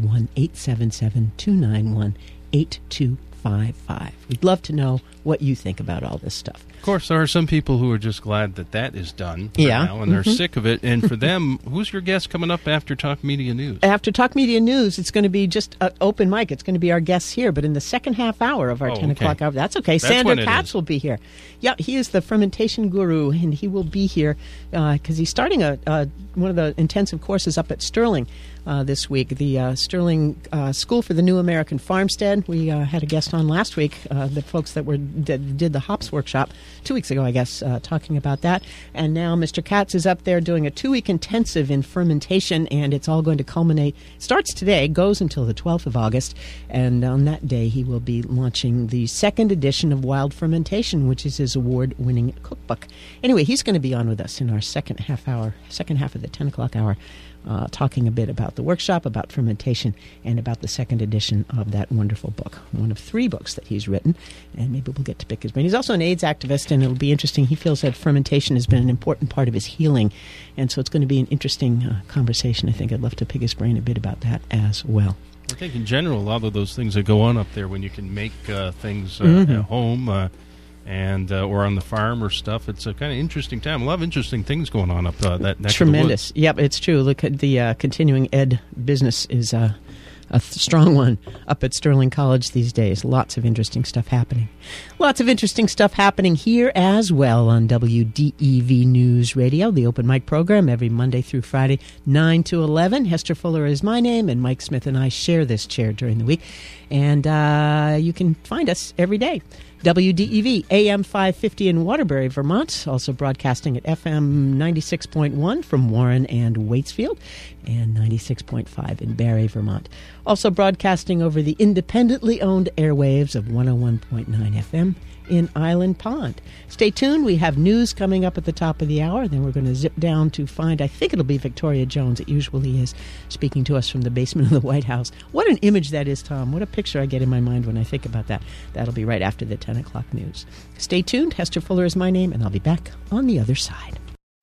Speaker 3: 1-877-291-8255. We'd love to know what you think about all this stuff.
Speaker 2: Of course, there are some people who are just glad that is done now, and they're sick of it. And for them, who's your guest coming up after Talk Media News?
Speaker 3: After Talk Media News, it's going to be just an open mic. It's going to be our guests here, but in the second half hour of our 10 o'clock hour. That's okay. Sander Katz will be here. Yeah, he is the fermentation guru, and he will be here because he's starting one of the intensive courses up at Sterling this week, the Sterling School for the New American Farmstead. We had a guest on last week, the folks that did the hops workshop 2 weeks ago, I guess, talking about that. And now Mr. Katz is up there doing a 2-week intensive in fermentation, and it's all going to culminate. Starts today, goes until the 12th of August, and on that day he will be launching the second edition of Wild Fermentation, which is his award-winning cookbook. Anyway, he's going to be on with us in our second half of the 10 o'clock hour, talking a bit about the workshop, about fermentation, and about the second edition of that wonderful book, one of 3 books that he's written, and maybe we'll get to pick his brain. He's also an AIDS activist, and it'll be interesting. He feels that fermentation has been an important part of his healing, and so it's going to be an interesting conversation. I think I'd love to pick his brain a bit about that as well.
Speaker 2: I think in general, a lot of those things that go on up there when you can make things at home and or on the farm or stuff, it's a kind of interesting time. A lot of interesting things going on up that neck
Speaker 3: tremendous.
Speaker 2: Of the woods.
Speaker 3: Yep, it's true. Look at the continuing ed business is a strong one up at Sterling College these days. Lots of interesting stuff happening. Lots of interesting stuff happening here as well on WDEV News Radio, the open mic program every Monday through Friday, 9 to 11. Hester Fuller is my name, and Mike Smith and I share this chair during the week. And you can find us every day. WDEV, AM 550 in Waterbury, Vermont, also broadcasting at FM 96.1 from Warren and Waitsfield, and 96.5 in Barrie, Vermont. Also broadcasting over the independently owned airwaves of 101.9 FM in Island Pond. Stay tuned. We have news coming up at the top of the hour. Then we're going to zip down to find, I think it'll be Victoria Jones. It usually is, speaking to us from the basement of the White House. What an image that is, Tom. What a picture I get in my mind when I think about that. That'll be right after the 10 o'clock news. Stay tuned. Hester Fuller is my name, and I'll be back on the other side.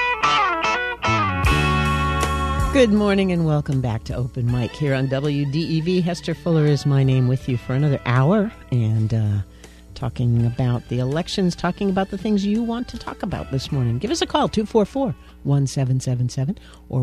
Speaker 3: Good morning and welcome back to Open Mic here on WDEV. Hester Fuller is my name, with you for another hour, and talking about the elections, talking about the things you want to talk about this morning. Give us a call, 244-1777 or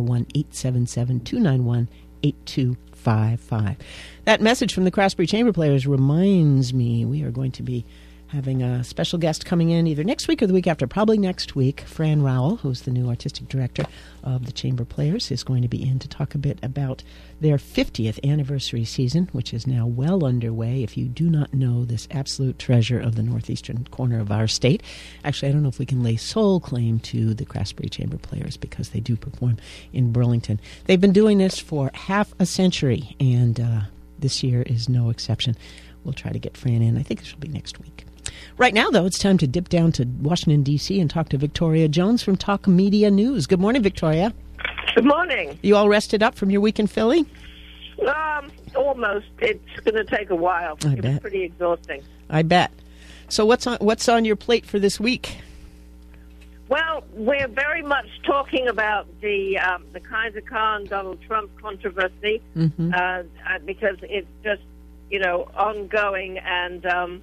Speaker 3: 1-877-291-8255. That message from the Craftsbury Chamber Players reminds me we are going to be having a special guest coming in either next week or the week after, probably next week. Fran Rowell, who's the new artistic director of the Chamber Players, is going to be in to talk a bit about their 50th anniversary season, which is now well underway. If you do not know this absolute treasure of the northeastern corner of our state, actually, I don't know if we can lay sole claim to the Craftsbury Chamber Players because they do perform in Burlington. They've been doing this for half a century, and this year is no exception. We'll try to get Fran in. I think this will be next week. Right now, though, it's time to dip down to Washington, D.C. and talk to Victoria Jones from Talk Media News. Good morning, Victoria.
Speaker 7: Good morning.
Speaker 3: You all rested up from your week in Philly?
Speaker 7: Almost. It's going to take a while.
Speaker 3: I bet.
Speaker 7: Was pretty exhausting.
Speaker 3: I bet. So what's on your plate for this week?
Speaker 7: Well, we're very much talking about the Kaiser Khan Donald Trump controversy because it's just ongoing. And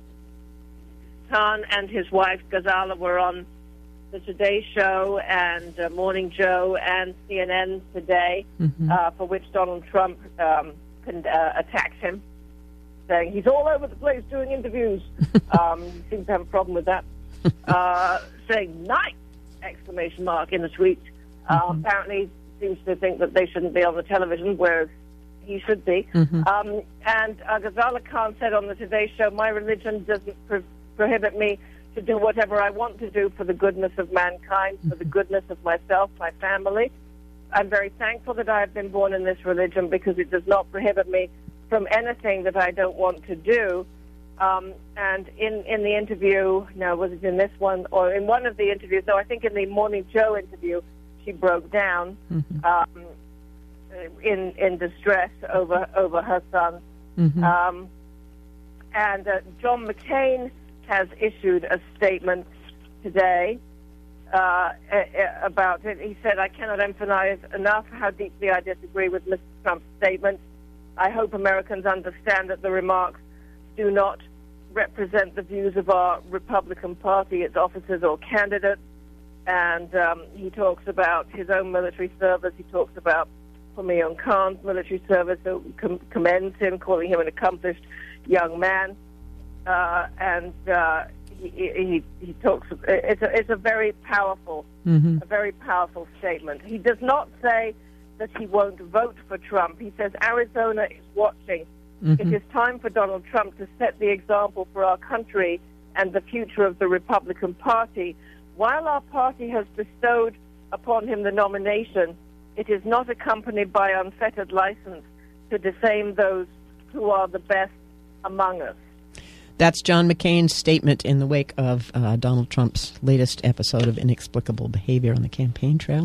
Speaker 7: Khan and his wife Ghazala were on the Today Show and Morning Joe and CNN today, for which Donald Trump attacked him, saying he's all over the place doing interviews. He seems to have a problem with that. Saying "nice!" exclamation mark in the tweet. Apparently seems to think that they shouldn't be on the television, whereas he should be. And Ghazala Khan said on the Today Show, "My religion doesn't prohibit me to do whatever I want to do for the goodness of mankind, for the goodness of myself, my family. I'm very thankful that I have been born in this religion because it does not prohibit me from anything that I don't want to do." And in the interview, now was it in this one or in one of the interviews? So I think in the Morning Joe interview, she broke down in distress over her son. And John McCain has issued a statement today about it. He said, "I cannot emphasize enough how deeply I disagree with Mr. Trump's statement. I hope Americans understand that the remarks do not represent the views of our Republican Party, its officers or candidates." And he talks about his own military service. He talks about Pumiyong Khan's military service, so commends him, calling him an accomplished young man. And he talks. It's a very powerful, statement. He does not say that he won't vote for Trump. He says Arizona is watching. It is time for Donald Trump to set the example for our country and the future of the Republican Party. While our party has bestowed upon him the nomination, it is not accompanied by unfettered license to defame those who are the best among us.
Speaker 3: That's John McCain's statement in the wake of Donald Trump's latest episode of inexplicable behavior on the campaign trail.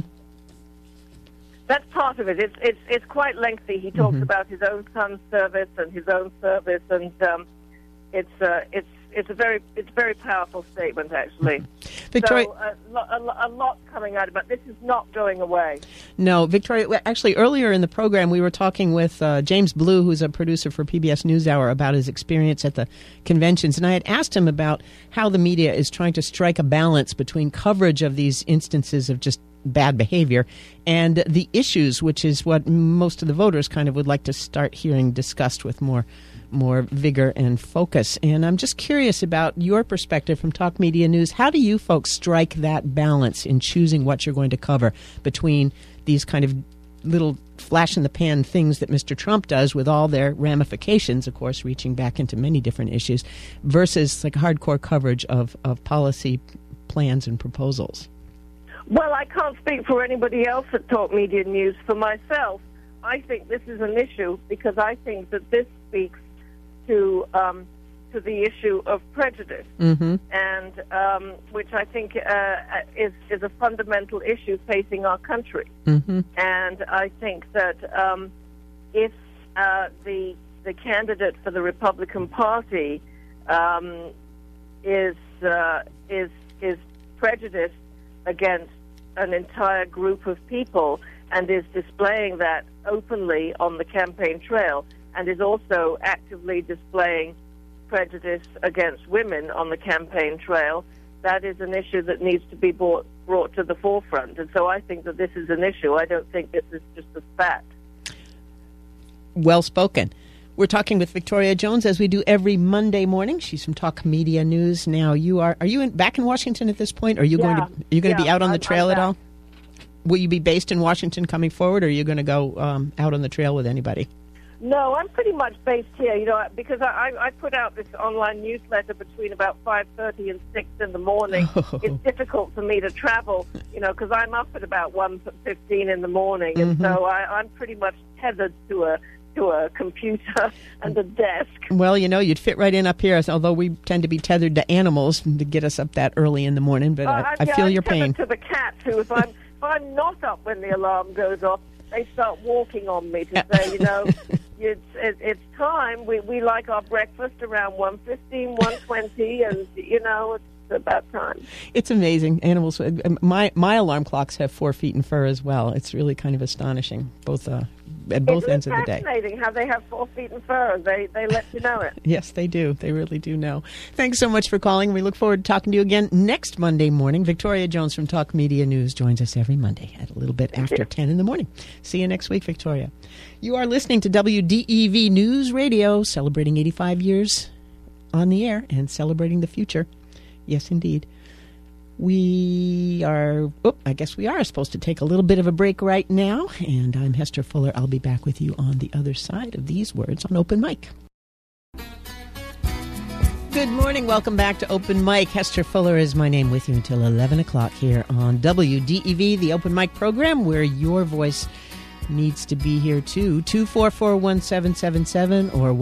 Speaker 7: That's part of it. It's quite lengthy. He talks about his own son's service and his own service, and it's a very powerful statement, actually.
Speaker 3: Victoria,
Speaker 7: so a lot coming out of it, but this is not going away.
Speaker 3: No, Victoria. Actually, earlier in the program, we were talking with James Blue, who's a producer for PBS NewsHour, about his experience at the conventions, and I had asked him about how the media is trying to strike a balance between coverage of these instances of just bad behavior and the issues, which is what most of the voters kind of would like to start hearing discussed with more vigor and focus. And I'm just curious about your perspective from Talk Media News. How do you folks strike that balance in choosing what you're going to cover between these kind of little flash-in-the-pan things that Mr. Trump does with all their ramifications, of course, reaching back into many different issues, versus like hardcore coverage of policy plans and proposals?
Speaker 7: Well, I can't speak for anybody else at Talk Media News. For myself, I think this is an issue because I think that this speaks to the issue of prejudice, and which I think is a fundamental issue facing our country. And I think that if the candidate for the Republican Party is prejudiced against an entire group of people and is displaying that openly on the campaign trail, and is also actively displaying prejudice against women on the campaign trail, that is an issue that needs to be brought to the forefront. And so I think that this is an issue. I don't think this is just a spat.
Speaker 3: Well spoken. We're talking with Victoria Jones, as we do every Monday morning. She's from Talk Media News. Now, are you back in Washington at this point? Or are you going to be out on the trail at all? Will you be based in Washington coming forward, or are you going to go out on the trail with anybody?
Speaker 7: No, I'm pretty much based here, because I put out this online newsletter between about 5:30 and 6 in the morning. It's difficult for me to travel, because I'm up at about 1:15 in the morning, and so I'm pretty much tethered to a computer and a desk.
Speaker 3: Well, you'd fit right in up here, although we tend to be tethered to animals to get us up that early in the morning, but I feel your pain.
Speaker 7: I'm tethered to the cats, who, if I'm not up when the alarm goes off, they start walking on me to say, it's time. We like our breakfast around 1:15, 1:20, and, at that time.
Speaker 3: It's amazing. Animals. My alarm clocks have 4 feet in fur as well. It's really kind of astonishing, both at both ends of the day.
Speaker 7: It's fascinating how they have 4 feet in fur. They let you know it.
Speaker 3: Yes, they do. They really do know. Thanks so much for calling. We look forward to talking to you again next Monday morning. Victoria Jones from Talk Media News joins us every Monday at a little bit after 10 in the morning. See you next week, Victoria. You are listening to WDEV News Radio, celebrating 85 years on the air and celebrating the future. Yes, indeed. I guess we are supposed to take a little bit of a break right now. And I'm Hester Fuller. I'll be back with you on the other side of these words on Open Mic. Good morning. Welcome back to Open Mic. Hester Fuller is my name, with you until 11 o'clock here on WDEV, the Open Mic program, where your voice needs to be here too. 244-1777 or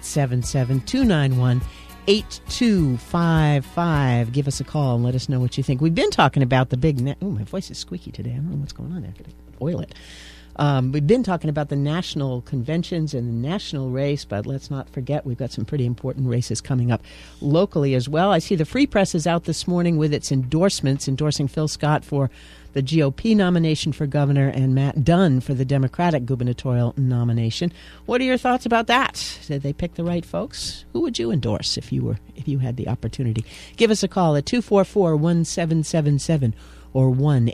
Speaker 3: 1-877-291-8255. Give us a call and let us know what you think. We've been talking about the big... my voice is squeaky today. I don't know what's going on there. I've got to oil it. We've been talking about the national conventions and the national race, but let's not forget we've got some pretty important races coming up locally as well. I see the Free Press is out this morning with its endorsements, endorsing Phil Scott for the GOP nomination for governor and Matt Dunn for the Democratic gubernatorial nomination. What are your thoughts about that? Did they pick the right folks? Who would you endorse if you had the opportunity? Give us a call at 244-1777 or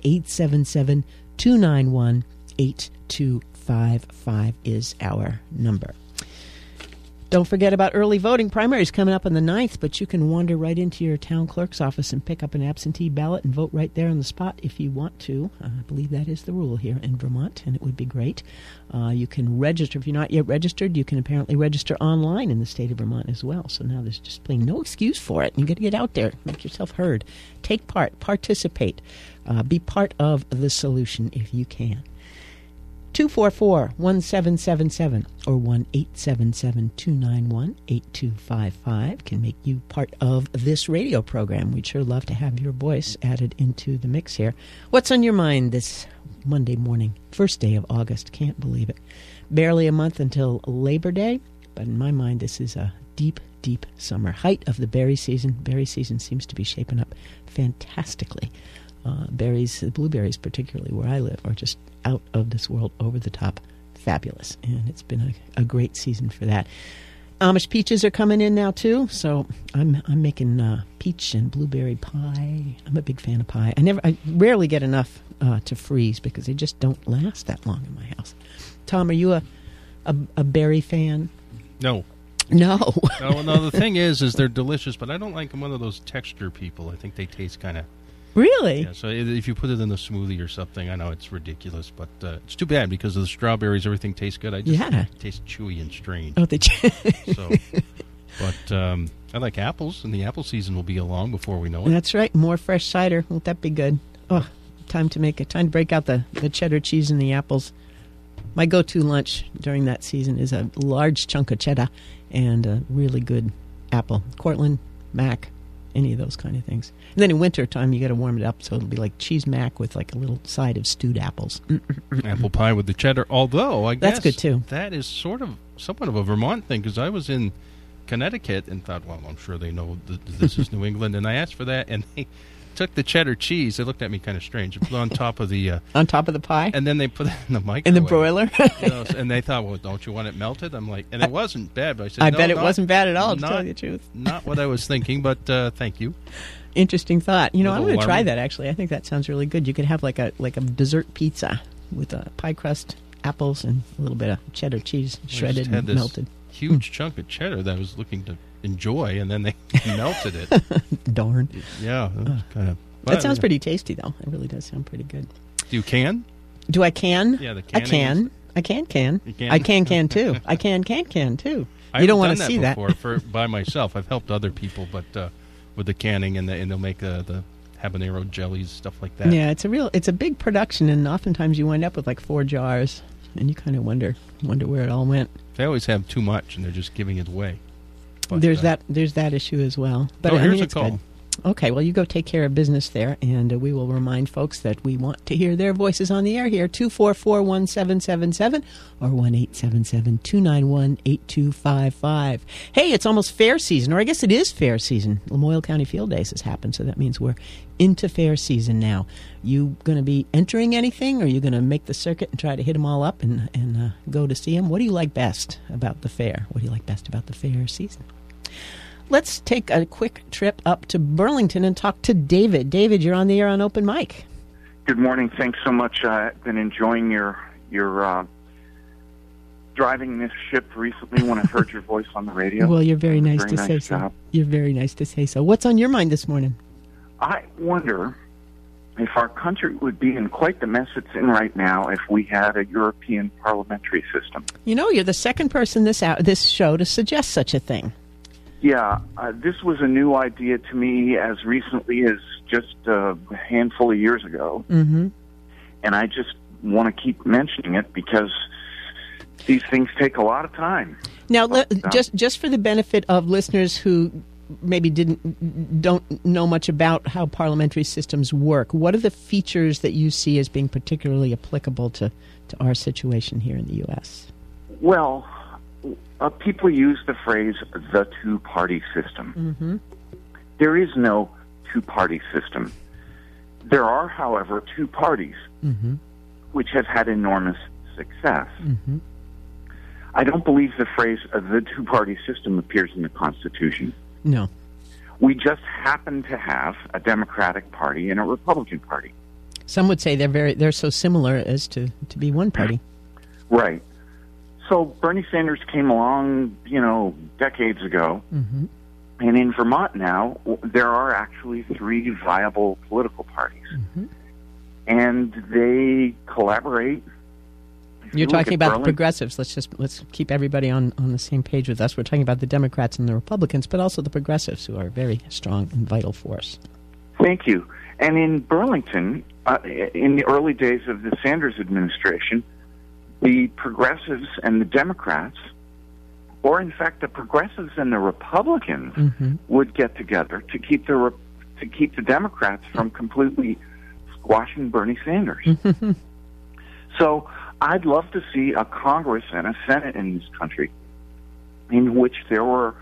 Speaker 3: 1-877-291-8255 is our number. Don't forget about early voting. Primaries coming up on the 9th, but you can wander right into your town clerk's office and pick up an absentee ballot and vote right there on the spot if you want to. I believe that is the rule here in Vermont, and it would be great. You can register. If you're not yet registered, you can apparently register online in the state of Vermont as well. So now there's just plain no excuse for it. You got to get out there, make yourself heard, take part, participate, be part of the solution if you can. 244-1777 or 1-877-291-8255 can make you part of this radio program. We'd sure love to have your voice added into the mix here. What's on your mind this Monday morning, first day of August? Can't believe it. Barely a month until Labor Day, but in my mind this is a deep, deep summer. Height of the berry season. Berry season seems to be shaping up fantastically. Berries, the blueberries particularly where I live, are just out of this world, over the top, fabulous. And it's been a great season for that. Amish peaches are coming in now too, so I'm making peach and blueberry pie. I'm a big fan of pie. I rarely get enough to freeze because they just don't last that long in my house. Tom, are you a berry fan?
Speaker 2: No.
Speaker 3: No.
Speaker 2: No. The thing is they're delicious, but I don't like them. One of those texture people. I think they taste kind of.
Speaker 3: Really?
Speaker 2: Yeah, so if you put it in a smoothie or something, I know it's ridiculous, but it's too bad because of the strawberries, everything tastes good. I just it tastes chewy and strange.
Speaker 3: Oh,
Speaker 2: But I like apples, and the apple season will be along before we know it.
Speaker 3: That's right. More fresh cider. Won't that be good? Oh, time to break out the cheddar cheese and the apples. My go-to lunch during that season is a large chunk of cheddar and a really good apple. Cortland, Mac, any of those kind of things. And then in winter time, you got to warm it up, so it'll be like cheese mac with like a little side of stewed apples.
Speaker 2: Apple pie with the cheddar, although I guess
Speaker 3: that's good too.
Speaker 2: That is somewhat of a Vermont thing, because I was in Connecticut and thought, well, I'm sure they know this is New England, and I asked for that, and they took the cheddar cheese. They looked at me kind of strange. Put it on top of the
Speaker 3: on top of the pie,
Speaker 2: and then they put it in the microwave,
Speaker 3: in the broiler.
Speaker 2: And they thought, well, don't you want it melted? I'm like, and it wasn't bad. But I said,
Speaker 3: I bet it wasn't bad at all. To tell you the truth,
Speaker 2: not what I was thinking. But thank you.
Speaker 3: Interesting thought. I'm going to try that. Actually, I think that sounds really good. You could have like a dessert pizza with a pie crust, apples, and a little bit of cheddar cheese shredded and melted.
Speaker 2: Huge chunk of cheddar that I was looking to enjoy, and then they melted it.
Speaker 3: Darn.
Speaker 2: Yeah, kind of.
Speaker 3: That sounds pretty tasty, though. It really does sound pretty good.
Speaker 2: Do you can?
Speaker 3: Do I can?
Speaker 2: Yeah, the
Speaker 3: I can. I can.
Speaker 2: You can?
Speaker 3: I can too. I can too.
Speaker 2: You
Speaker 3: don't want to see that
Speaker 2: before by myself. I've helped other people, but with the canning and they'll make the habanero jellies, stuff like that.
Speaker 3: Yeah, it's a big production, and oftentimes you wind up with like 4 jars, and you kind of wonder where it all went.
Speaker 2: They always have too much, and they're just giving it away. But,
Speaker 3: there's that issue as well. But
Speaker 2: here's a
Speaker 3: it's
Speaker 2: call.
Speaker 3: Good. Okay, well, you go take care of business there, and we will remind folks that we want to hear their voices on the air here, 244-1777 or 1-877-291-8255. Hey, it's almost fair season, or I guess it is fair season. Lamoille County Field Days has happened, so that means we're into fair season now. You going to be entering anything, or are you going to make the circuit and try to hit them all up and go to see them? What do you like best about the fair? What do you like best about the fair season? Let's take a quick trip up to Burlington and talk to David. David, you're on the air on Open Mic.
Speaker 8: Good morning. Thanks so much. I've been enjoying your driving this ship recently when I heard your voice on the radio.
Speaker 3: Well, you're very nice to say so. You're very nice to say so. What's on your mind this morning? I
Speaker 8: wonder if our country would be in quite the mess it's in right now if we had a European parliamentary system.
Speaker 3: You know, you're the second person this show to suggest such a thing.
Speaker 8: Yeah, this was a new idea to me as recently as just a handful of years ago.
Speaker 3: Mm-hmm.
Speaker 8: And I just want to keep mentioning it because these things take a lot of time.
Speaker 3: Now, just for the benefit of listeners who maybe don't know much about how parliamentary systems work, what are the features that you see as being particularly applicable to our situation here in the U.S.?
Speaker 8: Well, people use the phrase the two-party system.
Speaker 3: Mm-hmm.
Speaker 8: There is no two-party system. There are, however, two parties
Speaker 3: mm-hmm.
Speaker 8: which have had enormous success.
Speaker 3: Mm-hmm.
Speaker 8: I don't believe the phrase the two-party system appears in the Constitution.
Speaker 3: No.
Speaker 8: We just happen to have a Democratic Party and a Republican Party.
Speaker 3: Some would say they're so similar as to be one party.
Speaker 8: Right. So Bernie Sanders came along, decades ago.
Speaker 3: Mm-hmm.
Speaker 8: And in Vermont now, there are actually 3 viable political parties.
Speaker 3: Mm-hmm.
Speaker 8: And they collaborate.
Speaker 3: You're talking about the progressives. Let's keep everybody on the same page with us. We're talking about the Democrats and the Republicans, but also the progressives, who are a very strong and vital force.
Speaker 8: Thank you. And in Burlington, in the early days of the Sanders administration, the progressives and the Democrats, or in fact the progressives and the Republicans,
Speaker 3: mm-hmm.
Speaker 8: would get together to keep the Democrats from completely squashing Bernie Sanders.
Speaker 3: Mm-hmm.
Speaker 8: So I'd love to see a Congress and a Senate in this country in which there were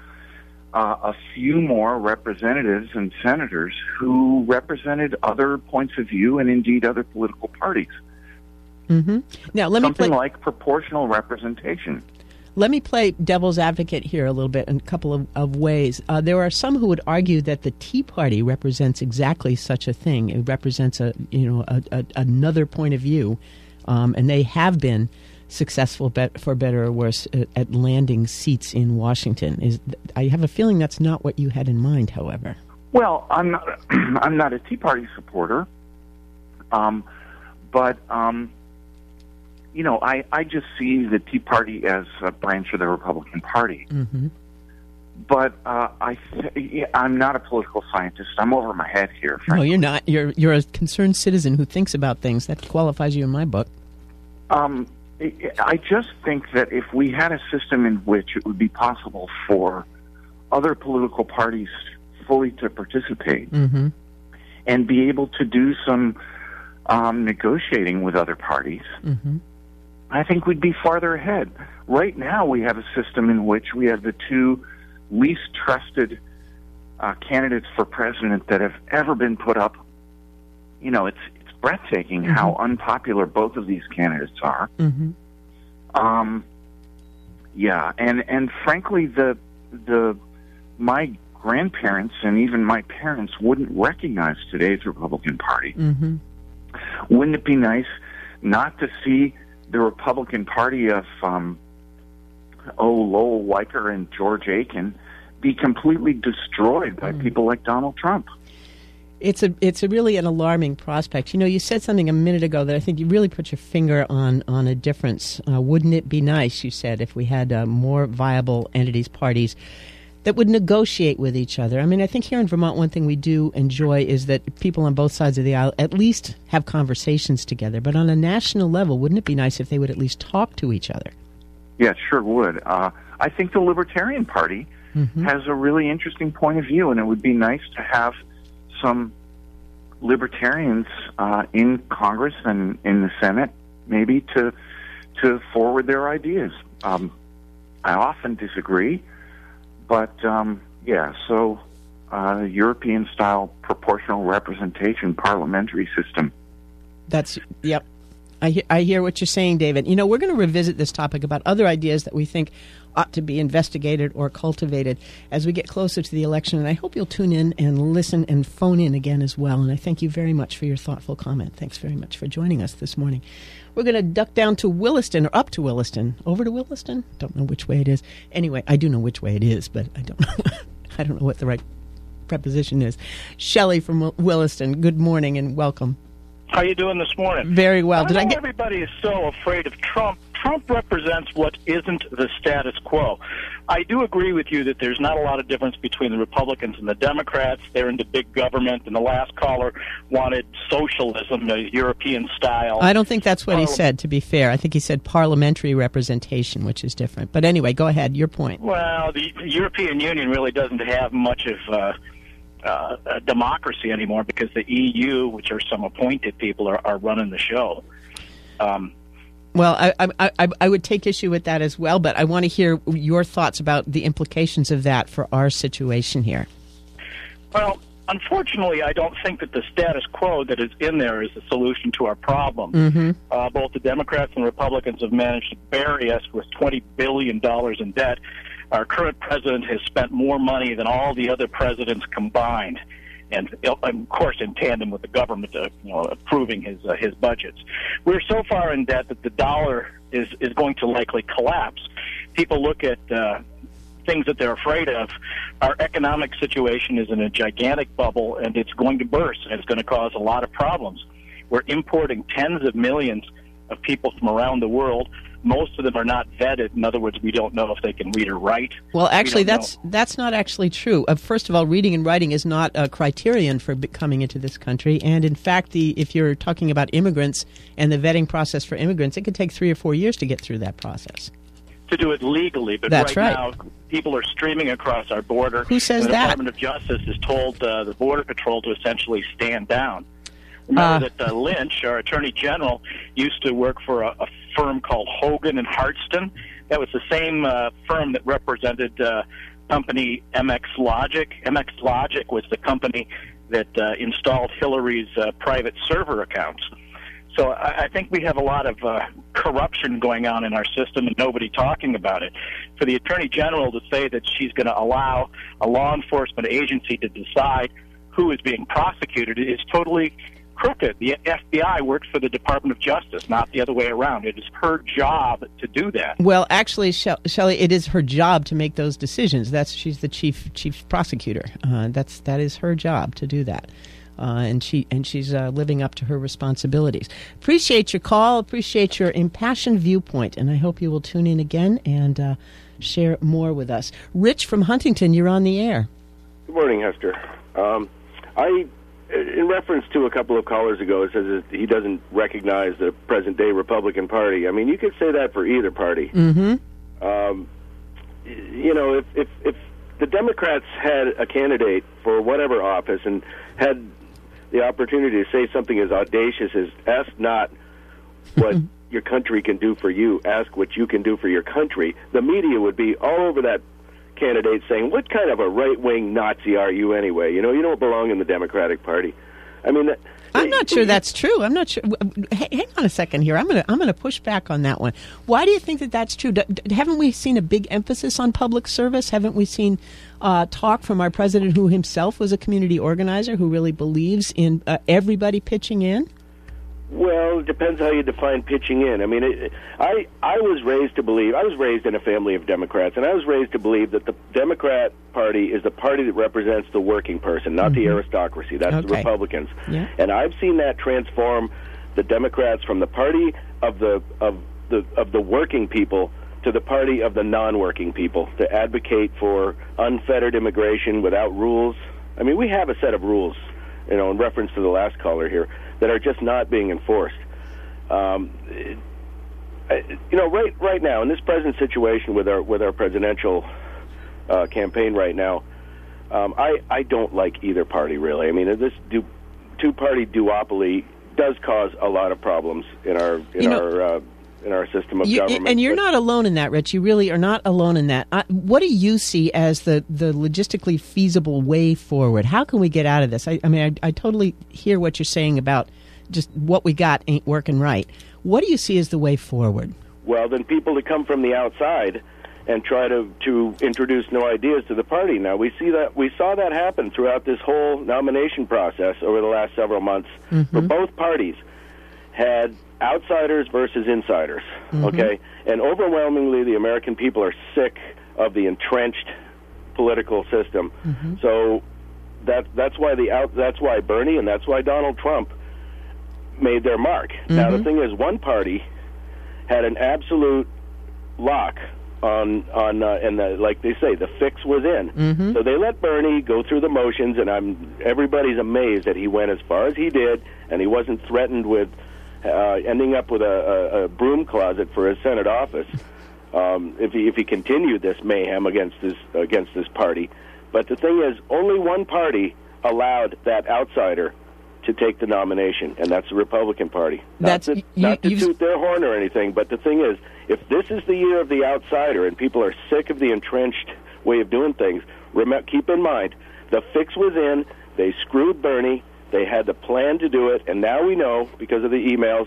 Speaker 8: a few more representatives and senators who represented other points of view and indeed other political parties.
Speaker 3: Mm-hmm. Now,
Speaker 8: something like proportional representation.
Speaker 3: Let me play devil's advocate here a little bit in a couple of ways. There are some who would argue that the Tea Party represents exactly such a thing. It represents another point of view, and they have been successful, for better or worse, at landing seats in Washington. I have a feeling that's not what you had in mind, however.
Speaker 8: Well, I'm not a Tea Party supporter, but. I just see the Tea Party as a branch of the Republican Party.
Speaker 3: Mm-hmm.
Speaker 8: But I'm not a political scientist. I'm over my head here. Frankly.
Speaker 3: No, you're not. You're a concerned citizen who thinks about things. That qualifies you in my book.
Speaker 8: I just think that if we had a system in which it would be possible for other political parties fully to participate
Speaker 3: mm-hmm.
Speaker 8: and be able to do some negotiating with other parties,
Speaker 3: mm-hmm.
Speaker 8: I think we'd be farther ahead. Right now, we have a system in which we have the 2 least trusted candidates for president that have ever been put up. It's breathtaking
Speaker 3: mm-hmm.
Speaker 8: how unpopular both of these candidates are.
Speaker 3: Mm-hmm.
Speaker 8: And frankly, my grandparents and even my parents wouldn't recognize today's Republican Party.
Speaker 3: Mm-hmm.
Speaker 8: Wouldn't it be nice not to see the Republican Party of Lowell Weicker and George Aiken be completely destroyed by people like Donald Trump?
Speaker 3: It's a really an alarming prospect. You said something a minute ago that I think you really put your finger on a difference. Wouldn't it be nice, you said, if we had more viable entities, parties that would negotiate with each other? I mean, I think here in Vermont, one thing we do enjoy is that people on both sides of the aisle at least have conversations together. But on a national level, wouldn't it be nice if they would at least talk to each other?
Speaker 8: Yeah, it sure would. I think the Libertarian Party
Speaker 3: mm-hmm.
Speaker 8: has a really interesting point of view, and it would be nice to have some libertarians in Congress and in the Senate, maybe to forward their ideas. I often disagree, but so European-style proportional representation parliamentary system.
Speaker 3: Yep. I hear what you're saying, David. You know, we're going to revisit this topic about other ideas that we think ought to be investigated or cultivated as we get closer to the election. And I hope you'll tune in and listen and phone in again as well. And I thank you very much for your thoughtful comment. Thanks very much for joining us this morning. We're going to duck down to Williston, or up to Williston, over to Williston. Don't know which way it is. Anyway, I do know which way it is, but I don't know. I don't know what the right preposition is. Shelley from Williston, good morning and welcome.
Speaker 9: How you doing this morning?
Speaker 3: Very well.
Speaker 9: Everybody is so afraid of Trump. Trump represents what isn't the status quo. I do agree with you that there's not a lot of difference between the Republicans and the Democrats. They're into big government, and the last caller wanted socialism, European style.
Speaker 3: I don't think that's what he said, to be fair. I think he said parliamentary representation, which is different. But anyway, go ahead. Your point.
Speaker 9: Well, the European Union really doesn't have much of democracy anymore because the EU, which are some appointed people, are running the show.
Speaker 3: Well, I would take issue with that as well, but I want to hear your thoughts about the implications of that for our situation here.
Speaker 9: Well, unfortunately, I don't think that the status quo that is in there is the solution to our problem.
Speaker 3: Mm-hmm.
Speaker 9: Both the Democrats and Republicans have managed to bury us with $20 billion in debt. Our current president has spent more money than all the other presidents combined, and of course in tandem with the government, approving his budgets. We're so far in debt that the dollar is going to likely collapse. People look at things that they're afraid of. Our economic situation is in a gigantic bubble, and it's going to burst, and it's going to cause a lot of problems. We're importing tens of millions of people from around the world. Most of them are not vetted. In other words, we don't know if they can read or write.
Speaker 3: Well, actually, that's not actually true. First of all, reading and writing is not a criterion for coming into this country. And in fact, if you're talking about immigrants and the vetting process for immigrants, it could take 3 or 4 years to get through that process.
Speaker 9: To do it legally, but
Speaker 3: that's right
Speaker 9: now people are streaming across our border.
Speaker 3: Who says
Speaker 9: the
Speaker 3: that?
Speaker 9: Department of Justice has told the Border Patrol to essentially stand down. Remember that Lynch, our Attorney General, used to work for a firm called Hogan and Hartston. That was the same firm that represented company MX Logic. MX Logic was the company that installed Hillary's private server accounts. So I think we have a lot of corruption going on in our system and nobody talking about it. For the Attorney General to say that she's going to allow a law enforcement agency to decide who is being prosecuted is totally crooked. The FBI works for the Department of Justice, not the other way around. It is her job to do that.
Speaker 3: Well, actually, Shelley, it is her job to make those decisions. She's the chief prosecutor. That is her job to do that. And she's living up to her responsibilities. Appreciate your call. Appreciate your impassioned viewpoint, and I hope you will tune in again and share more with us. Rich from Huntington, you're on the air.
Speaker 10: Good morning, Hester. In reference to a couple of callers ago, it says that he doesn't recognize the present-day Republican Party. I mean, you could say that for either party.
Speaker 3: Mm-hmm.
Speaker 10: If the Democrats had a candidate for whatever office and had the opportunity to say something as audacious as ask not what your country can do for you, ask what you can do for your country, the media would be all over that candidate saying, what kind of a right-wing Nazi are you anyway? You don't belong in the Democratic Party. I mean,
Speaker 3: I'm not sure that's true. I'm not sure. Hang on a second here. I'm going to push back on that one. Why do you think that that's true? Haven't we seen a big emphasis on public service? Haven't we seen talk from our president, who himself was a community organizer, who really believes in everybody pitching in?
Speaker 10: Well, it depends how you define pitching in. I mean, I was raised to believe, I was raised in a family of Democrats, and I was raised to believe that the Democrat Party is the party that represents the working person, not the aristocracy. That's the Republicans.
Speaker 3: Yeah.
Speaker 10: And I've seen that transform the Democrats from the party of the working people to the party of the non-working people, to advocate for unfettered immigration without rules. I mean, we have a set of rules, in reference to the last caller here, that are just not being enforced. Right now in this present situation with our presidential campaign right now, I don't like either party, really. I mean, this two-party duopoly does cause a lot of problems in our system of government.
Speaker 3: And you're not alone in that, Rich. You really are not alone in that. What do you see as the logistically feasible way forward? How can we get out of this? I mean, I totally hear what you're saying about just what we got ain't working right. What do you see as the way forward?
Speaker 10: Well, then people to come from the outside and try to introduce new ideas to the party. Now, we saw that happen throughout this whole nomination process over the last several months. Mm-hmm. For both parties had outsiders versus insiders, mm-hmm. okay? And overwhelmingly, the American people are sick of the entrenched political system. Mm-hmm. So that's why Bernie and that's why Donald Trump made their mark. Mm-hmm. Now, the thing is, one party had an absolute lock on like they say, the fix was in. Mm-hmm. So they let Bernie go through the motions, and everybody's amazed that he went as far as he did, and he wasn't threatened with ending up with a broom closet for his Senate office if he continued this mayhem against this party. But the thing is, only one party allowed that outsider to take the nomination, and that's the Republican Party. Not to toot their horn or anything, but the thing is, if this is the year of the outsider and people are sick of the entrenched way of doing things, keep in mind, the fix was in, they screwed Bernie, they had the plan to do it, and now we know, because of the emails,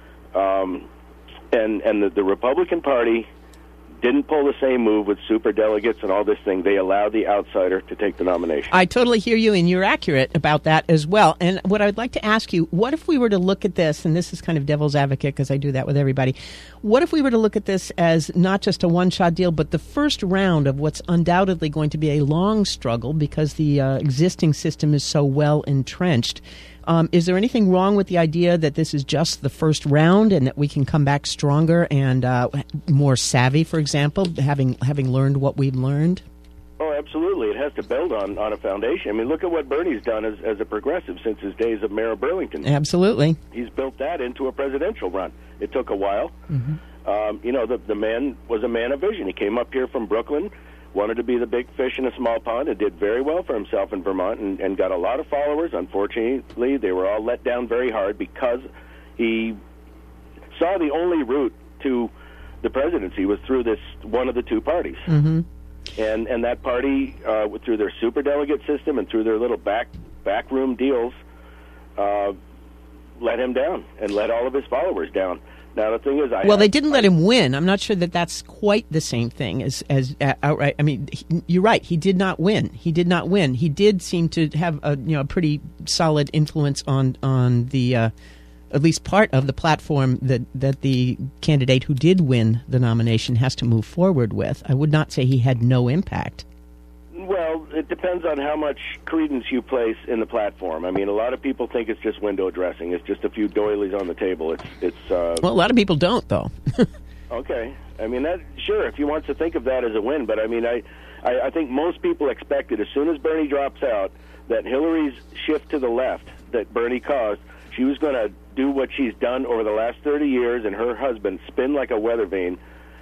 Speaker 10: and the Republican Party didn't pull the same move with superdelegates and all this thing. They allowed the outsider to take the nomination.
Speaker 3: I totally hear you, and you're accurate about that as well. And what I would like to ask you, what if we were to look at this, and this is kind of devil's advocate because I do that with everybody, what if we were to look at this as not just a one-shot deal, but the first round of what's undoubtedly going to be a long struggle because the existing system is so well entrenched? Is there anything wrong with the idea that this is just the first round and that we can come back stronger and more savvy, for example, having learned what we've learned?
Speaker 10: Oh, absolutely. It has to build on a foundation. I mean, look at what Bernie's done as a progressive since his days of mayor of Burlington.
Speaker 3: Absolutely.
Speaker 10: He's built that into a presidential run. It took a while. Mm-hmm. The man was a man of vision. He came up here from Brooklyn, wanted to be the big fish in a small pond, and did very well for himself in Vermont and got a lot of followers. Unfortunately, they were all let down very hard because he saw the only route to the presidency was through this one of the two parties. Mm-hmm. And that party, through their superdelegate system and through their little backroom deals, let him down and let all of his followers down. Now, the thing is,
Speaker 3: they didn't let him win. I'm not sure that that's quite the same thing as outright. I mean, you're right. He did not win. He did seem to have a pretty solid influence on the at least part of the platform that the candidate who did win the nomination has to move forward with. I would not say he had no impact.
Speaker 10: Well, it depends on how much credence you place in the platform. I mean, a lot of people think it's just window dressing. It's just a few doilies on the table. Well,
Speaker 3: a lot of people don't, though.
Speaker 10: Okay. I mean, sure, if you want to think of that as a win, but I mean, I think most people expected as soon as Bernie drops out that Hillary's shift to the left that Bernie caused, she was going to do what she's done over the last 30 years and her husband spin like a weather vane,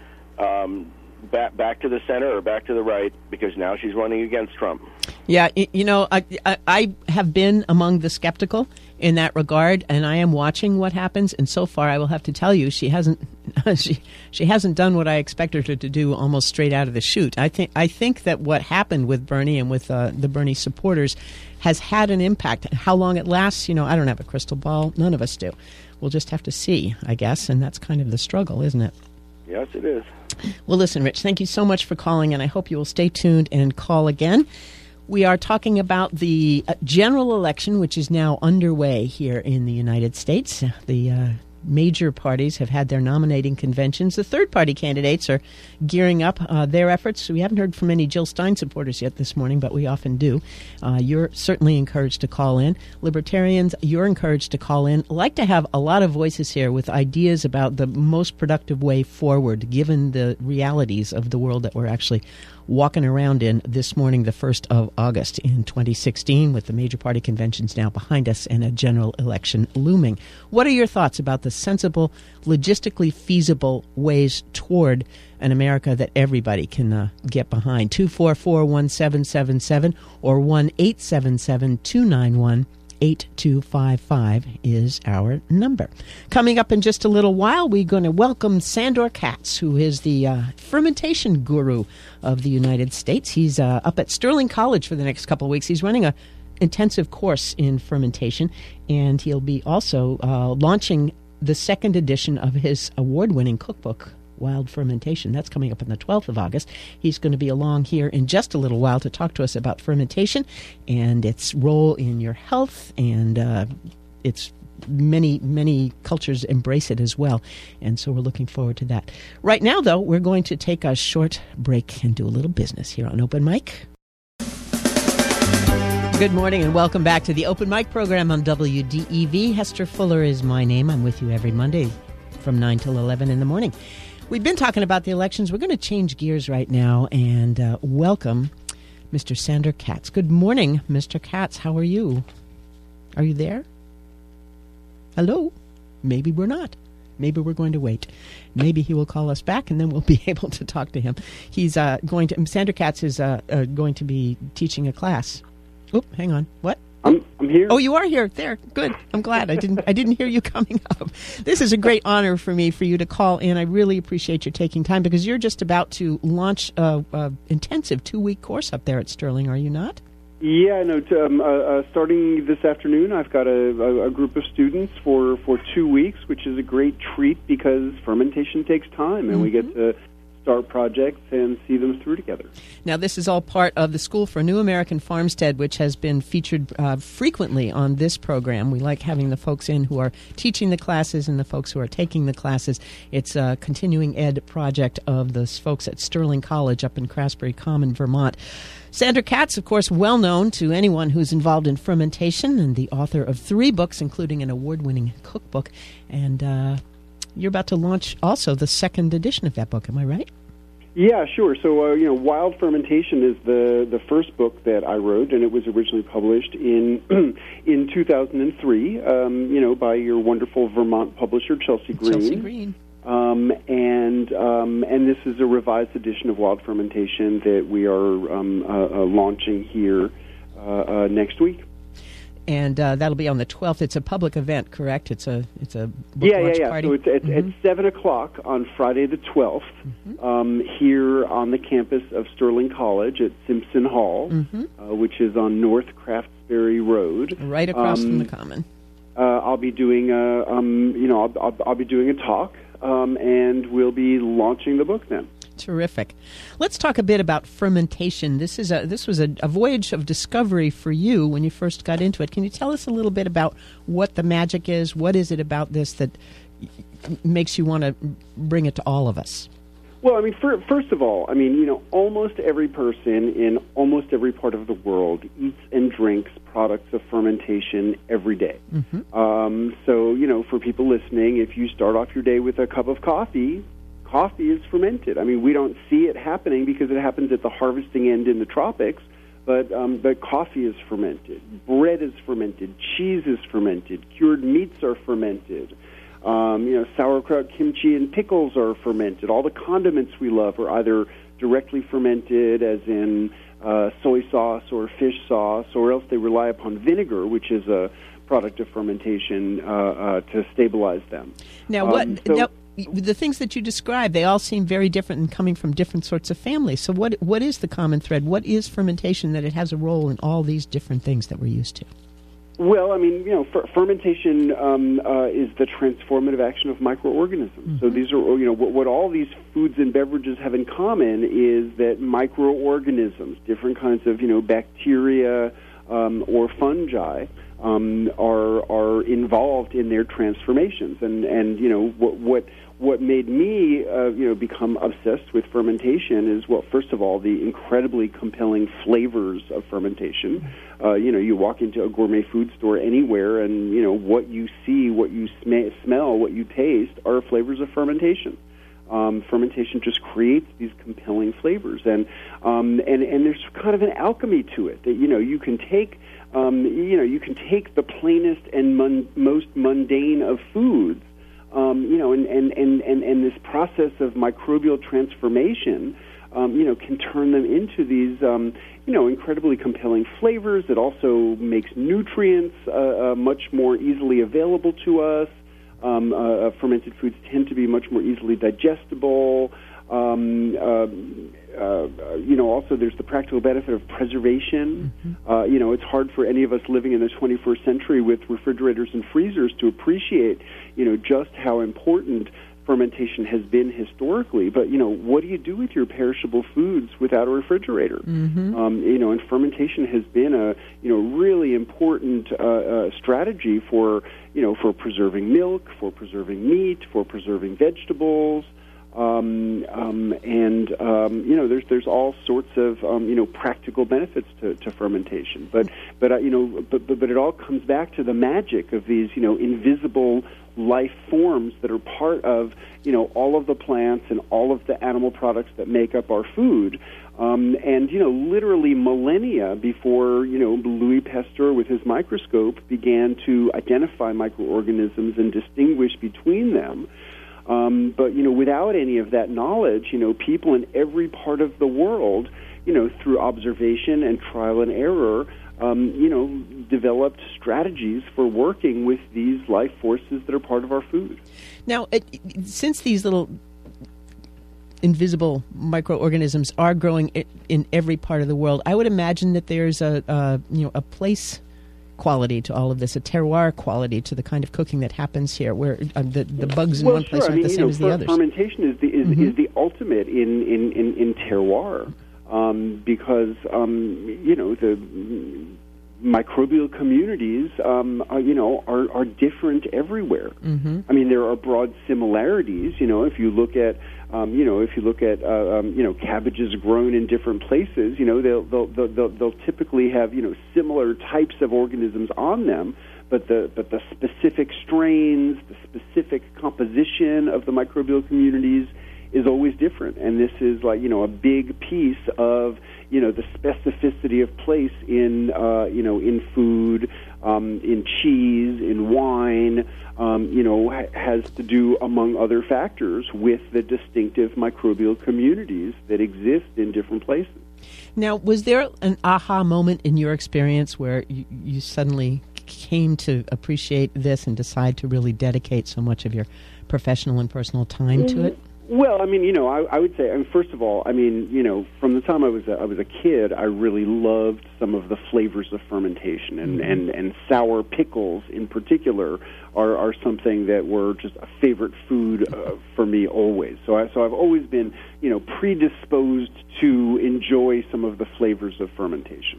Speaker 10: back to the center or back to the right, because now she's running against Trump.
Speaker 3: Yeah, I have been among the skeptical in that regard, and I am watching what happens. And so far, I will have to tell you, she hasn't she hasn't done what I expected her to do almost straight out of the chute. I think that what happened with Bernie and with the Bernie supporters has had an impact. How long it lasts, I don't have a crystal ball. None of us do. We'll just have to see, I guess, and that's kind of the struggle, isn't it?
Speaker 10: Yes, it is.
Speaker 3: Well, listen, Rich, thank you so much for calling, and I hope you will stay tuned and call again. We are talking about the general election, which is now underway here in the United States. The major parties have had their nominating conventions. The third-party candidates are gearing up their efforts. We haven't heard from any Jill Stein supporters yet this morning, but we often do. You're certainly encouraged to call in. Libertarians, you're encouraged to call in. I'd like to have a lot of voices here with ideas about the most productive way forward, given the realities of the world that we're actually walking around in this morning, the 1st of August in 2016, with the major party conventions now behind us and a general election looming. What are your thoughts about the sensible, logistically feasible ways toward an America that everybody can get behind. 244-1777 or 1-877-291-8255 is our number. Coming up in just a little while, we're going to welcome Sandor Katz, who is the fermentation guru of the United States. He's up at Sterling College for the next couple of weeks. He's running a intensive course in fermentation, and he'll be also launching the second edition of his award-winning cookbook, Wild Fermentation. That's coming up on the 12th of August. He's going to be along here in just a little while to talk to us about fermentation and its role in your health, and its many cultures embrace it as well. And so we're looking forward to that. Right now, though, we're going to take a short break and do a little business here on Open Mic. Good morning and welcome back to the Open Mic program on WDEV. Hester Fuller is my name. I'm with you every Monday from 9 till 11 in the morning. We've been talking about the elections. We're going to change gears right now and welcome Mr. Sandor Katz. Good morning, Mr. Katz. How are you? Are you there? Hello? Maybe we're not. Maybe we're going to wait. Maybe he will call us back, and then we'll be able to talk to him. Sandor Katz is going to be teaching a class. Oh, hang on. What?
Speaker 11: I'm here.
Speaker 3: Oh, you are here. There. Good. I'm glad. I didn't hear you coming up. This is a great honor for me for you to call in. I really appreciate you taking time because you're just about to launch a intensive 2-week course up there at Sterling, are you not?
Speaker 11: Yeah, no. Starting this afternoon, I've got a group of students for 2 weeks, which is a great treat because fermentation takes time, and we get to start projects and see them through together.
Speaker 3: Now, this is all part of the School for New American Farmstead, which has been featured frequently on this program. We like having the folks in who are teaching the classes and the folks who are taking the classes. It's a continuing ed project of the folks at Sterling College up in Craftsbury Common, Vermont. Sandor Katz, of course, well known to anyone who's involved in fermentation and the author of 3 books, including an award-winning cookbook. And you're about to launch also the second edition of that book. Am I right?
Speaker 11: Yeah, sure. So, Wild Fermentation is the first book that I wrote, and it was originally published in 2003, by your wonderful Vermont publisher, Chelsea Green.
Speaker 3: Chelsea Green.
Speaker 11: And this is a revised edition of Wild Fermentation that we are launching here next week.
Speaker 3: And that'll be on the 12th. It's a public event, correct? It's a book
Speaker 11: launch
Speaker 3: party?
Speaker 11: So it's at 7 o'clock on Friday the 12th here on the campus of Sterling College at Simpson Hall, which is on North Craftsbury Road.
Speaker 3: Right across from the Common.
Speaker 11: I'll be doing I'll be doing a talk, and we'll be launching the book then.
Speaker 3: Terrific. Let's talk a bit about fermentation. This was a voyage of discovery for you when you first got into it. Can you tell us a little bit about what the magic is? What is it about this that makes you want to bring it to all of us?
Speaker 11: Well, first of all, almost every person in almost every part of the world eats and drinks products of fermentation every day. So, for people listening, if you start off your day with a cup of coffee is fermented. We don't see it happening because it happens at the harvesting end in the tropics, but coffee is fermented, bread is fermented, cheese is fermented, cured meats are fermented. Sauerkraut, kimchi, and pickles are fermented. All the condiments we love are either directly fermented, as in soy sauce or fish sauce, or else they rely upon vinegar, which is a product of fermentation, to stabilize them.
Speaker 3: Now, the things that you described, they all seem very different and coming from different sorts of families. So what is the common thread? What is fermentation that it has a role in all these different things that we're used to?
Speaker 11: Well, fermentation is the transformative action of microorganisms. So these are, what all these foods and beverages have in common is that microorganisms, different kinds of, bacteria or fungi, are involved in their transformations. And what made me become obsessed with fermentation is, first of all, the incredibly compelling flavors of fermentation. You walk into a gourmet food store anywhere, and what you see, what you smell, what you taste are flavors of fermentation. Fermentation just creates these compelling flavors, and there's kind of an alchemy to it that you can take. You can take the plainest and most mundane of foods, And this process of microbial transformation, can turn them into these, incredibly compelling flavors. It also makes nutrients much more easily available to us. Fermented foods tend to be much more easily digestible. Also there's the practical benefit of preservation. Mm-hmm. It's hard for any of us living in the 21st century with refrigerators and freezers to appreciate, just how important fermentation has been historically. But, what do you do with your perishable foods without a refrigerator? Mm-hmm. And fermentation has been a, really important strategy for preserving milk, for preserving meat, for preserving vegetables. There's all sorts of practical benefits to fermentation, but it all comes back to the magic of these invisible life forms that are part of all of the plants and all of the animal products that make up our food. Literally millennia before Louis Pasteur with his microscope began to identify microorganisms and distinguish between them. But without any of that knowledge, people in every part of the world, through observation and trial and error, developed strategies for working with these life forces that are part of our food.
Speaker 3: Now, since these little invisible microorganisms are growing in every part of the world, I would imagine that there's a place quality to all of this, a terroir quality to the kind of cooking that happens here, where the bugs in one place aren't the same as the others.
Speaker 11: Fermentation is the ultimate in terroir, because the microbial communities are different everywhere. Mm-hmm. I mean, there are broad similarities. If you look at cabbages grown in different places, they'll typically have similar types of organisms on them, but the specific strains, the specific composition of the microbial communities is always different. And this is a big piece of the specificity of place in food, in cheese, in wine. Has to do, among other factors, with the distinctive microbial communities that exist in different places.
Speaker 3: Now, was there an aha moment in your experience where you suddenly came to appreciate this and decide to really dedicate so much of your professional and personal time to it?
Speaker 11: Well, I would say, first of all, from the time I was a kid, I really loved some of the flavors of fermentation, and sour pickles in particular are something that were just a favorite food for me always. So I've always been, predisposed to enjoy some of the flavors of fermentation.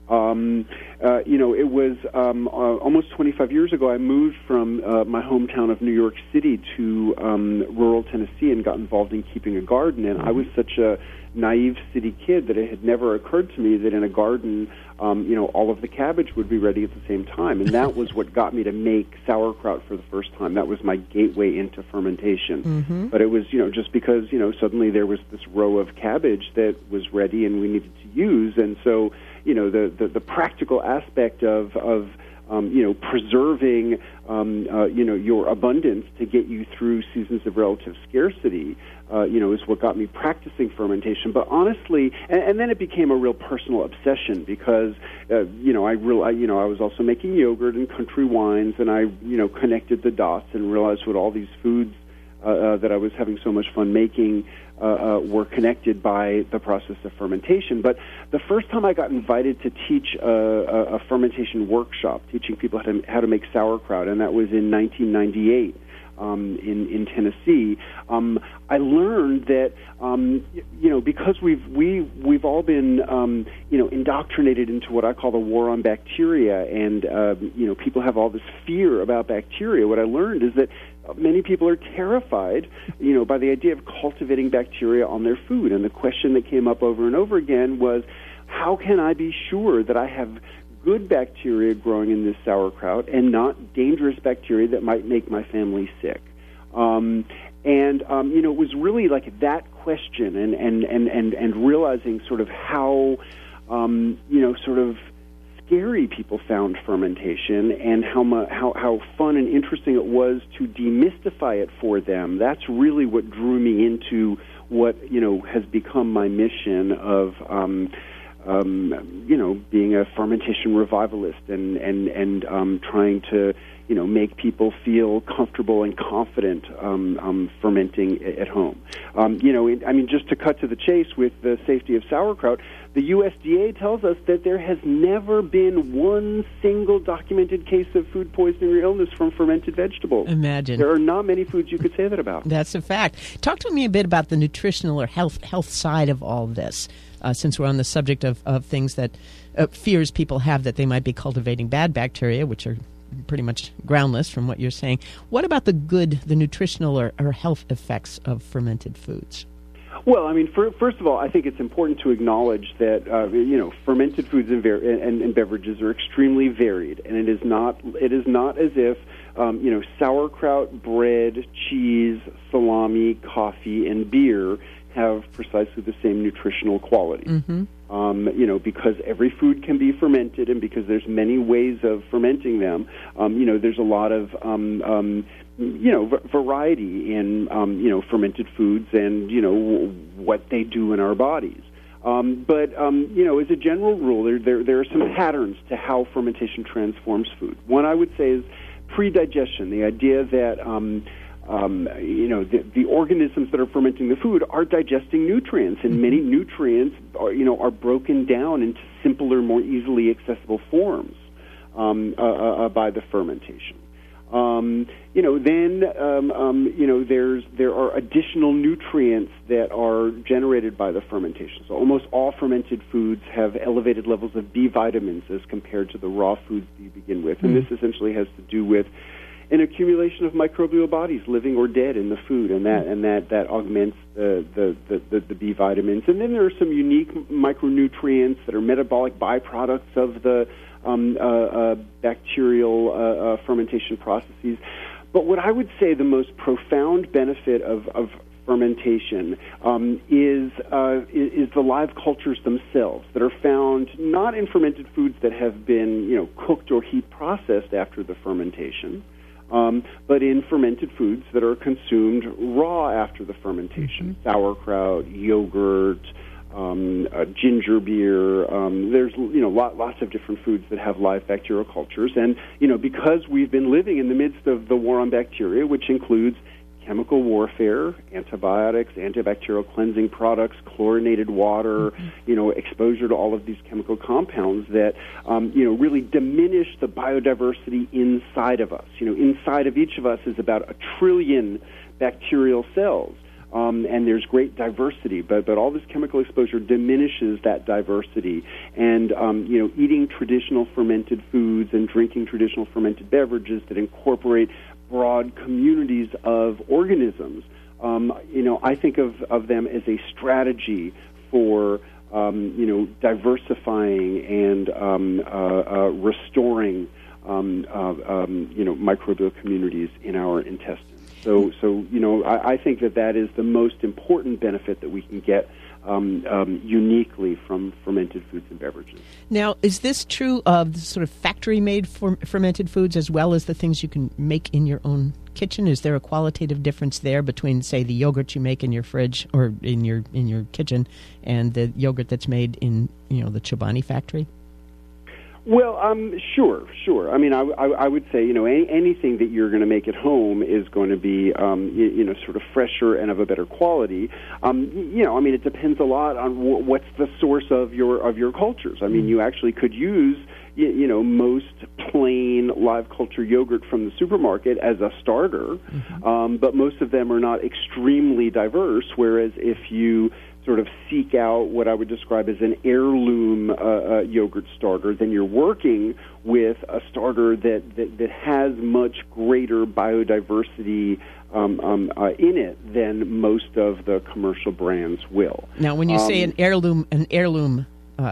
Speaker 11: It was almost 25 years ago I moved from my hometown of New York City to rural Tennessee and got involved in keeping a garden. And I was such a naive city kid that it had never occurred to me that in a garden, all of the cabbage would be ready at the same time. And that was what got me to make sauerkraut for the first time. That was my gateway into fermentation. Mm-hmm. But it was, just because, suddenly there was this row of cabbage that was ready and we needed to use. And so, the practical aspect of preserving, your abundance to get you through seasons of relative scarcity, is what got me practicing fermentation. But honestly, and then it became a real personal obsession because, I was also making yogurt and country wines, and I, connected the dots and realized what all these foods that I was having so much fun making were connected by the process of fermentation. But the first time I got invited to teach a fermentation workshop, teaching people how to make sauerkraut, and that was in 1998 in Tennessee, I learned that because we've all been indoctrinated into what I call the war on bacteria, and people have all this fear about bacteria. What I learned is that many people are terrified, by the idea of cultivating bacteria on their food. And the question that came up over and over again was, how can I be sure that I have good bacteria growing in this sauerkraut and not dangerous bacteria that might make my family sick? It was really like that question and realizing sort of how, sort of scary people found fermentation and how fun and interesting it was to demystify it for them. That's really what drew me into what has become my mission of being a fermentation revivalist and trying to make people feel comfortable and confident fermenting at home. Just to cut to the chase with the safety of sauerkraut, the USDA tells us that there has never been one single documented case of food poisoning or illness from fermented vegetables.
Speaker 3: Imagine.
Speaker 11: There are not many foods you could say that about.
Speaker 3: That's a fact. Talk to me a bit about the nutritional or health side of all this, since we're on the subject of things that fears people have that they might be cultivating bad bacteria, which are pretty much groundless from what you're saying. What about the nutritional or health effects of fermented foods?
Speaker 11: Well, first of all, I think it's important to acknowledge that fermented foods and beverages are extremely varied, and it is not as if sauerkraut, bread, cheese, salami, coffee, and beer have precisely the same nutritional qualities. Mm-hmm. Because every food can be fermented, and because there's many ways of fermenting them, there's a lot of variety in fermented foods and what they do in our bodies. But as a general rule, there are some patterns to how fermentation transforms food. One I would say is predigestion, the idea that the organisms that are fermenting the food are digesting nutrients, and many nutrients are broken down into simpler, more easily accessible forms by the fermentation. There are additional nutrients that are generated by the fermentation. So almost all fermented foods have elevated levels of B vitamins as compared to the raw foods that you begin with, and this essentially has to do with an accumulation of microbial bodies, living or dead, in the food, and that augments the B vitamins. And then there are some unique micronutrients that are metabolic byproducts of the bacterial fermentation processes. But what I would say the most profound benefit of fermentation is the live cultures themselves that are found not in fermented foods that have been cooked or heat processed after the fermentation, but in fermented foods that are consumed raw after the fermentation. Mm-hmm. Sauerkraut, yogurt, ginger beer. There's lots of different foods that have live bacterial cultures, and because we've been living in the midst of the war on bacteria, which includes chemical warfare, antibiotics, antibacterial cleansing products, chlorinated water, exposure to all of these chemical compounds that, really diminish the biodiversity inside of us. Inside of each of us is about 1 trillion bacterial cells. And there's great diversity, but all this chemical exposure diminishes that diversity. And, eating traditional fermented foods and drinking traditional fermented beverages that incorporate broad communities of organisms, I think of them as a strategy for, diversifying and restoring, microbial communities in our intestines. So I think that is the most important benefit that we can get uniquely from fermented foods and beverages.
Speaker 3: Now, is this true of the sort of factory-made fermented foods as well as the things you can make in your own kitchen? Is there a qualitative difference there between, say, the yogurt you make in your fridge or in your kitchen and the yogurt that's made in the Chobani factory?
Speaker 11: Well, sure. I mean, I would say, anything that you're going to make at home is going to be, sort of fresher and of a better quality. It depends a lot on what's the source of your cultures. I mean, you actually could use, most plain live culture yogurt from the supermarket as a starter, but most of them are not extremely diverse, whereas if you sort of seek out what I would describe as an heirloom yogurt starter, then you're working with a starter that has much greater biodiversity in it than most of the commercial brands will.
Speaker 3: Now, when you say an heirloom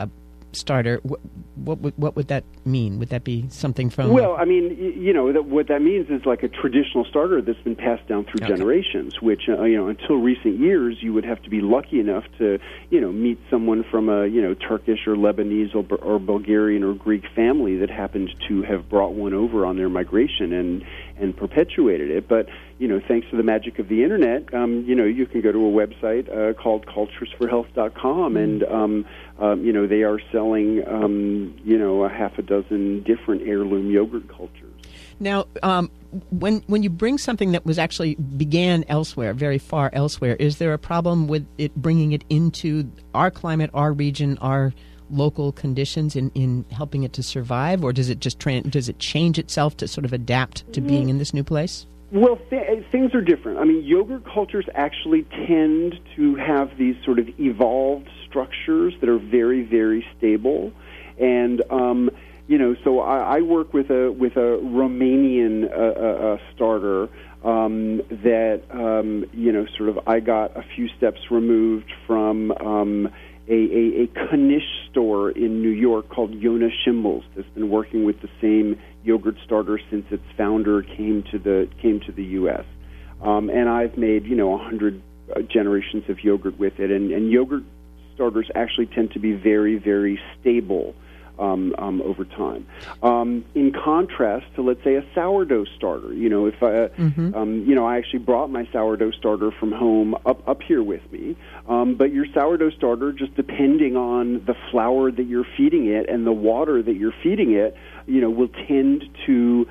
Speaker 3: starter, what would that mean? Would that be something from?
Speaker 11: Well, I mean, what that means is like a traditional starter that's been passed down through generations. Which until recent years, you would have to be lucky enough to meet someone from a Turkish or Lebanese or Bulgarian or Greek family that happened to have brought one over on their migration and perpetuated it. But thanks to the magic of the internet, you can go to a website called culturesforhealth.com, and they are selling a half a dozen different heirloom yogurt cultures.
Speaker 3: Now, when you bring something that was actually began elsewhere, very far elsewhere, is there a problem with it bringing it into our climate, our region, our local conditions in helping it to survive, or does it just does it change itself to sort of adapt to being in this new place?
Speaker 11: Well, things are different. I mean, yogurt cultures actually tend to have these sort of evolved structures that are very, very stable, and so I work with a Romanian starter that sort of I got a few steps removed from a Knish store in New York called Yona Shimbals that's been working with the same yogurt starter since its founder came to the U.S. And I've made 100 generations of yogurt with it, and yogurt starters actually tend to be very, very stable over time. In contrast to, let's say, a sourdough starter, if I actually brought my sourdough starter from home up here with me, but your sourdough starter, just depending on the flour that you're feeding it and the water that you're feeding it, will tend to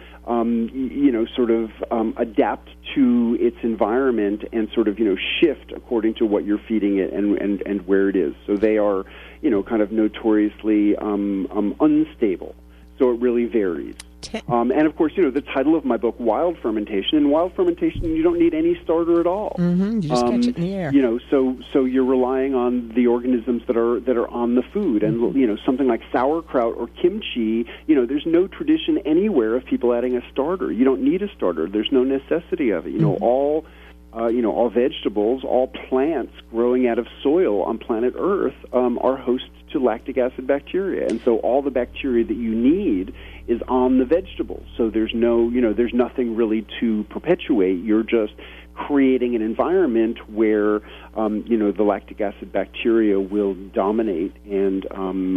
Speaker 11: adapt to its environment and sort of shift according to what you're feeding it and where it is. So they are kind of notoriously unstable. So it really varies. And of course, the title of my book, Wild Fermentation. In wild fermentation, you don't need any starter at all.
Speaker 3: Mm-hmm. You just catch it in the air.
Speaker 11: So you're relying on the organisms that are on the food, and something like sauerkraut or kimchi. There's no tradition anywhere of people adding a starter. You don't need a starter. There's no necessity of it. All vegetables, all plants growing out of soil on planet Earth are hosts to lactic acid bacteria, and so all the bacteria that you need is on the vegetables. So there's there's nothing really to perpetuate. You're just creating an environment where the lactic acid bacteria will dominate and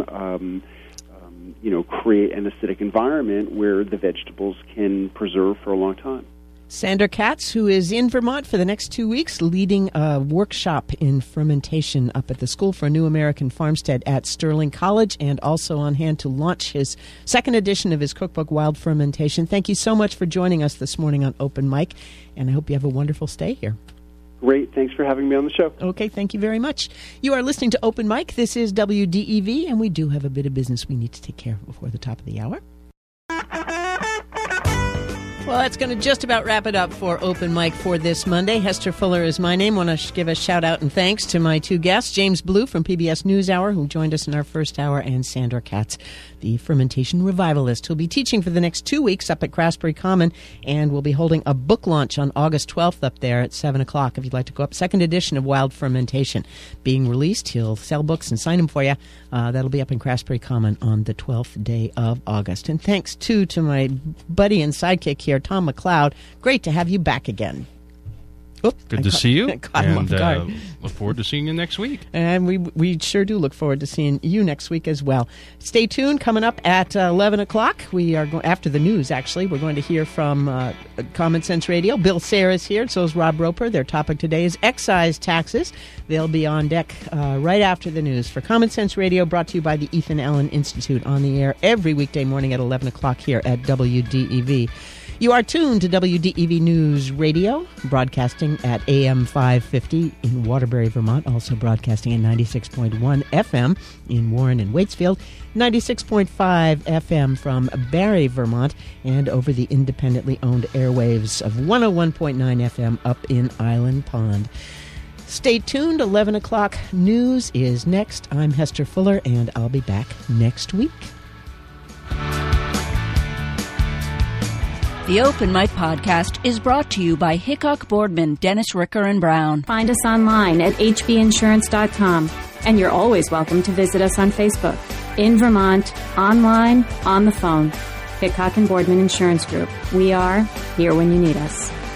Speaker 11: create an acidic environment where the vegetables can preserve for a long time.
Speaker 3: Sandor Katz, who is in Vermont for the next 2 weeks, leading a workshop in fermentation up at the School for a New American Farmstead at Sterling College, and also on hand to launch his second edition of his cookbook, Wild Fermentation. Thank you so much for joining us this morning on Open Mic, and I hope you have a wonderful stay here.
Speaker 11: Great. Thanks for having me on the show.
Speaker 3: Okay, thank you very much. You are listening to Open Mic. This is WDEV, and we do have a bit of business we need to take care of before the top of the hour. Well, that's going to just about wrap it up for Open Mic for this Monday. Hester Fuller is my name. I want to give a shout-out and thanks to my two guests, James Blue from PBS NewsHour, who joined us in our first hour, and Sandor Katz, the fermentation revivalist, who'll be teaching for the next 2 weeks up at Craftsbury Common, and we'll be holding a book launch on August 12th up there at 7 o'clock if you'd like to go up. Second edition of Wild Fermentation being released. He'll sell books and sign them for you. That'll be up in Craftsbury Common on the 12th day of August. And thanks, too, to my buddy and sidekick here, Tom McLeod. Great to have you back again.
Speaker 2: Good to see you.
Speaker 3: And
Speaker 2: look forward to seeing you next week.
Speaker 3: And we sure do look forward to seeing you next week as well. Stay tuned. Coming up at 11 o'clock, we are after the news, actually, we're going to hear from Common Sense Radio. Bill Sayre is here, and so is Rob Roper. Their topic today is excise taxes. They'll be on deck right after the news. For Common Sense Radio, brought to you by the Ethan Allen Institute, on the air every weekday morning at 11 o'clock here at WDEV. You are tuned to WDEV News Radio, broadcasting at AM 550 in Waterbury, Vermont, also broadcasting at 96.1 FM in Warren and Waitsfield, 96.5 FM from Barrie, Vermont, and over the independently owned airwaves of 101.9 FM up in Island Pond. Stay tuned. 11 o'clock news is next. I'm Hester Fuller, and I'll be back next week.
Speaker 12: The Open Mic Podcast is brought to you by Hickok Boardman, Dennis Ricker and Brown.
Speaker 1: Find us online at hbinsurance.com, and you're always welcome to visit us on Facebook. In Vermont, online, on the phone. Hickok and Boardman Insurance Group. We are here when you need us.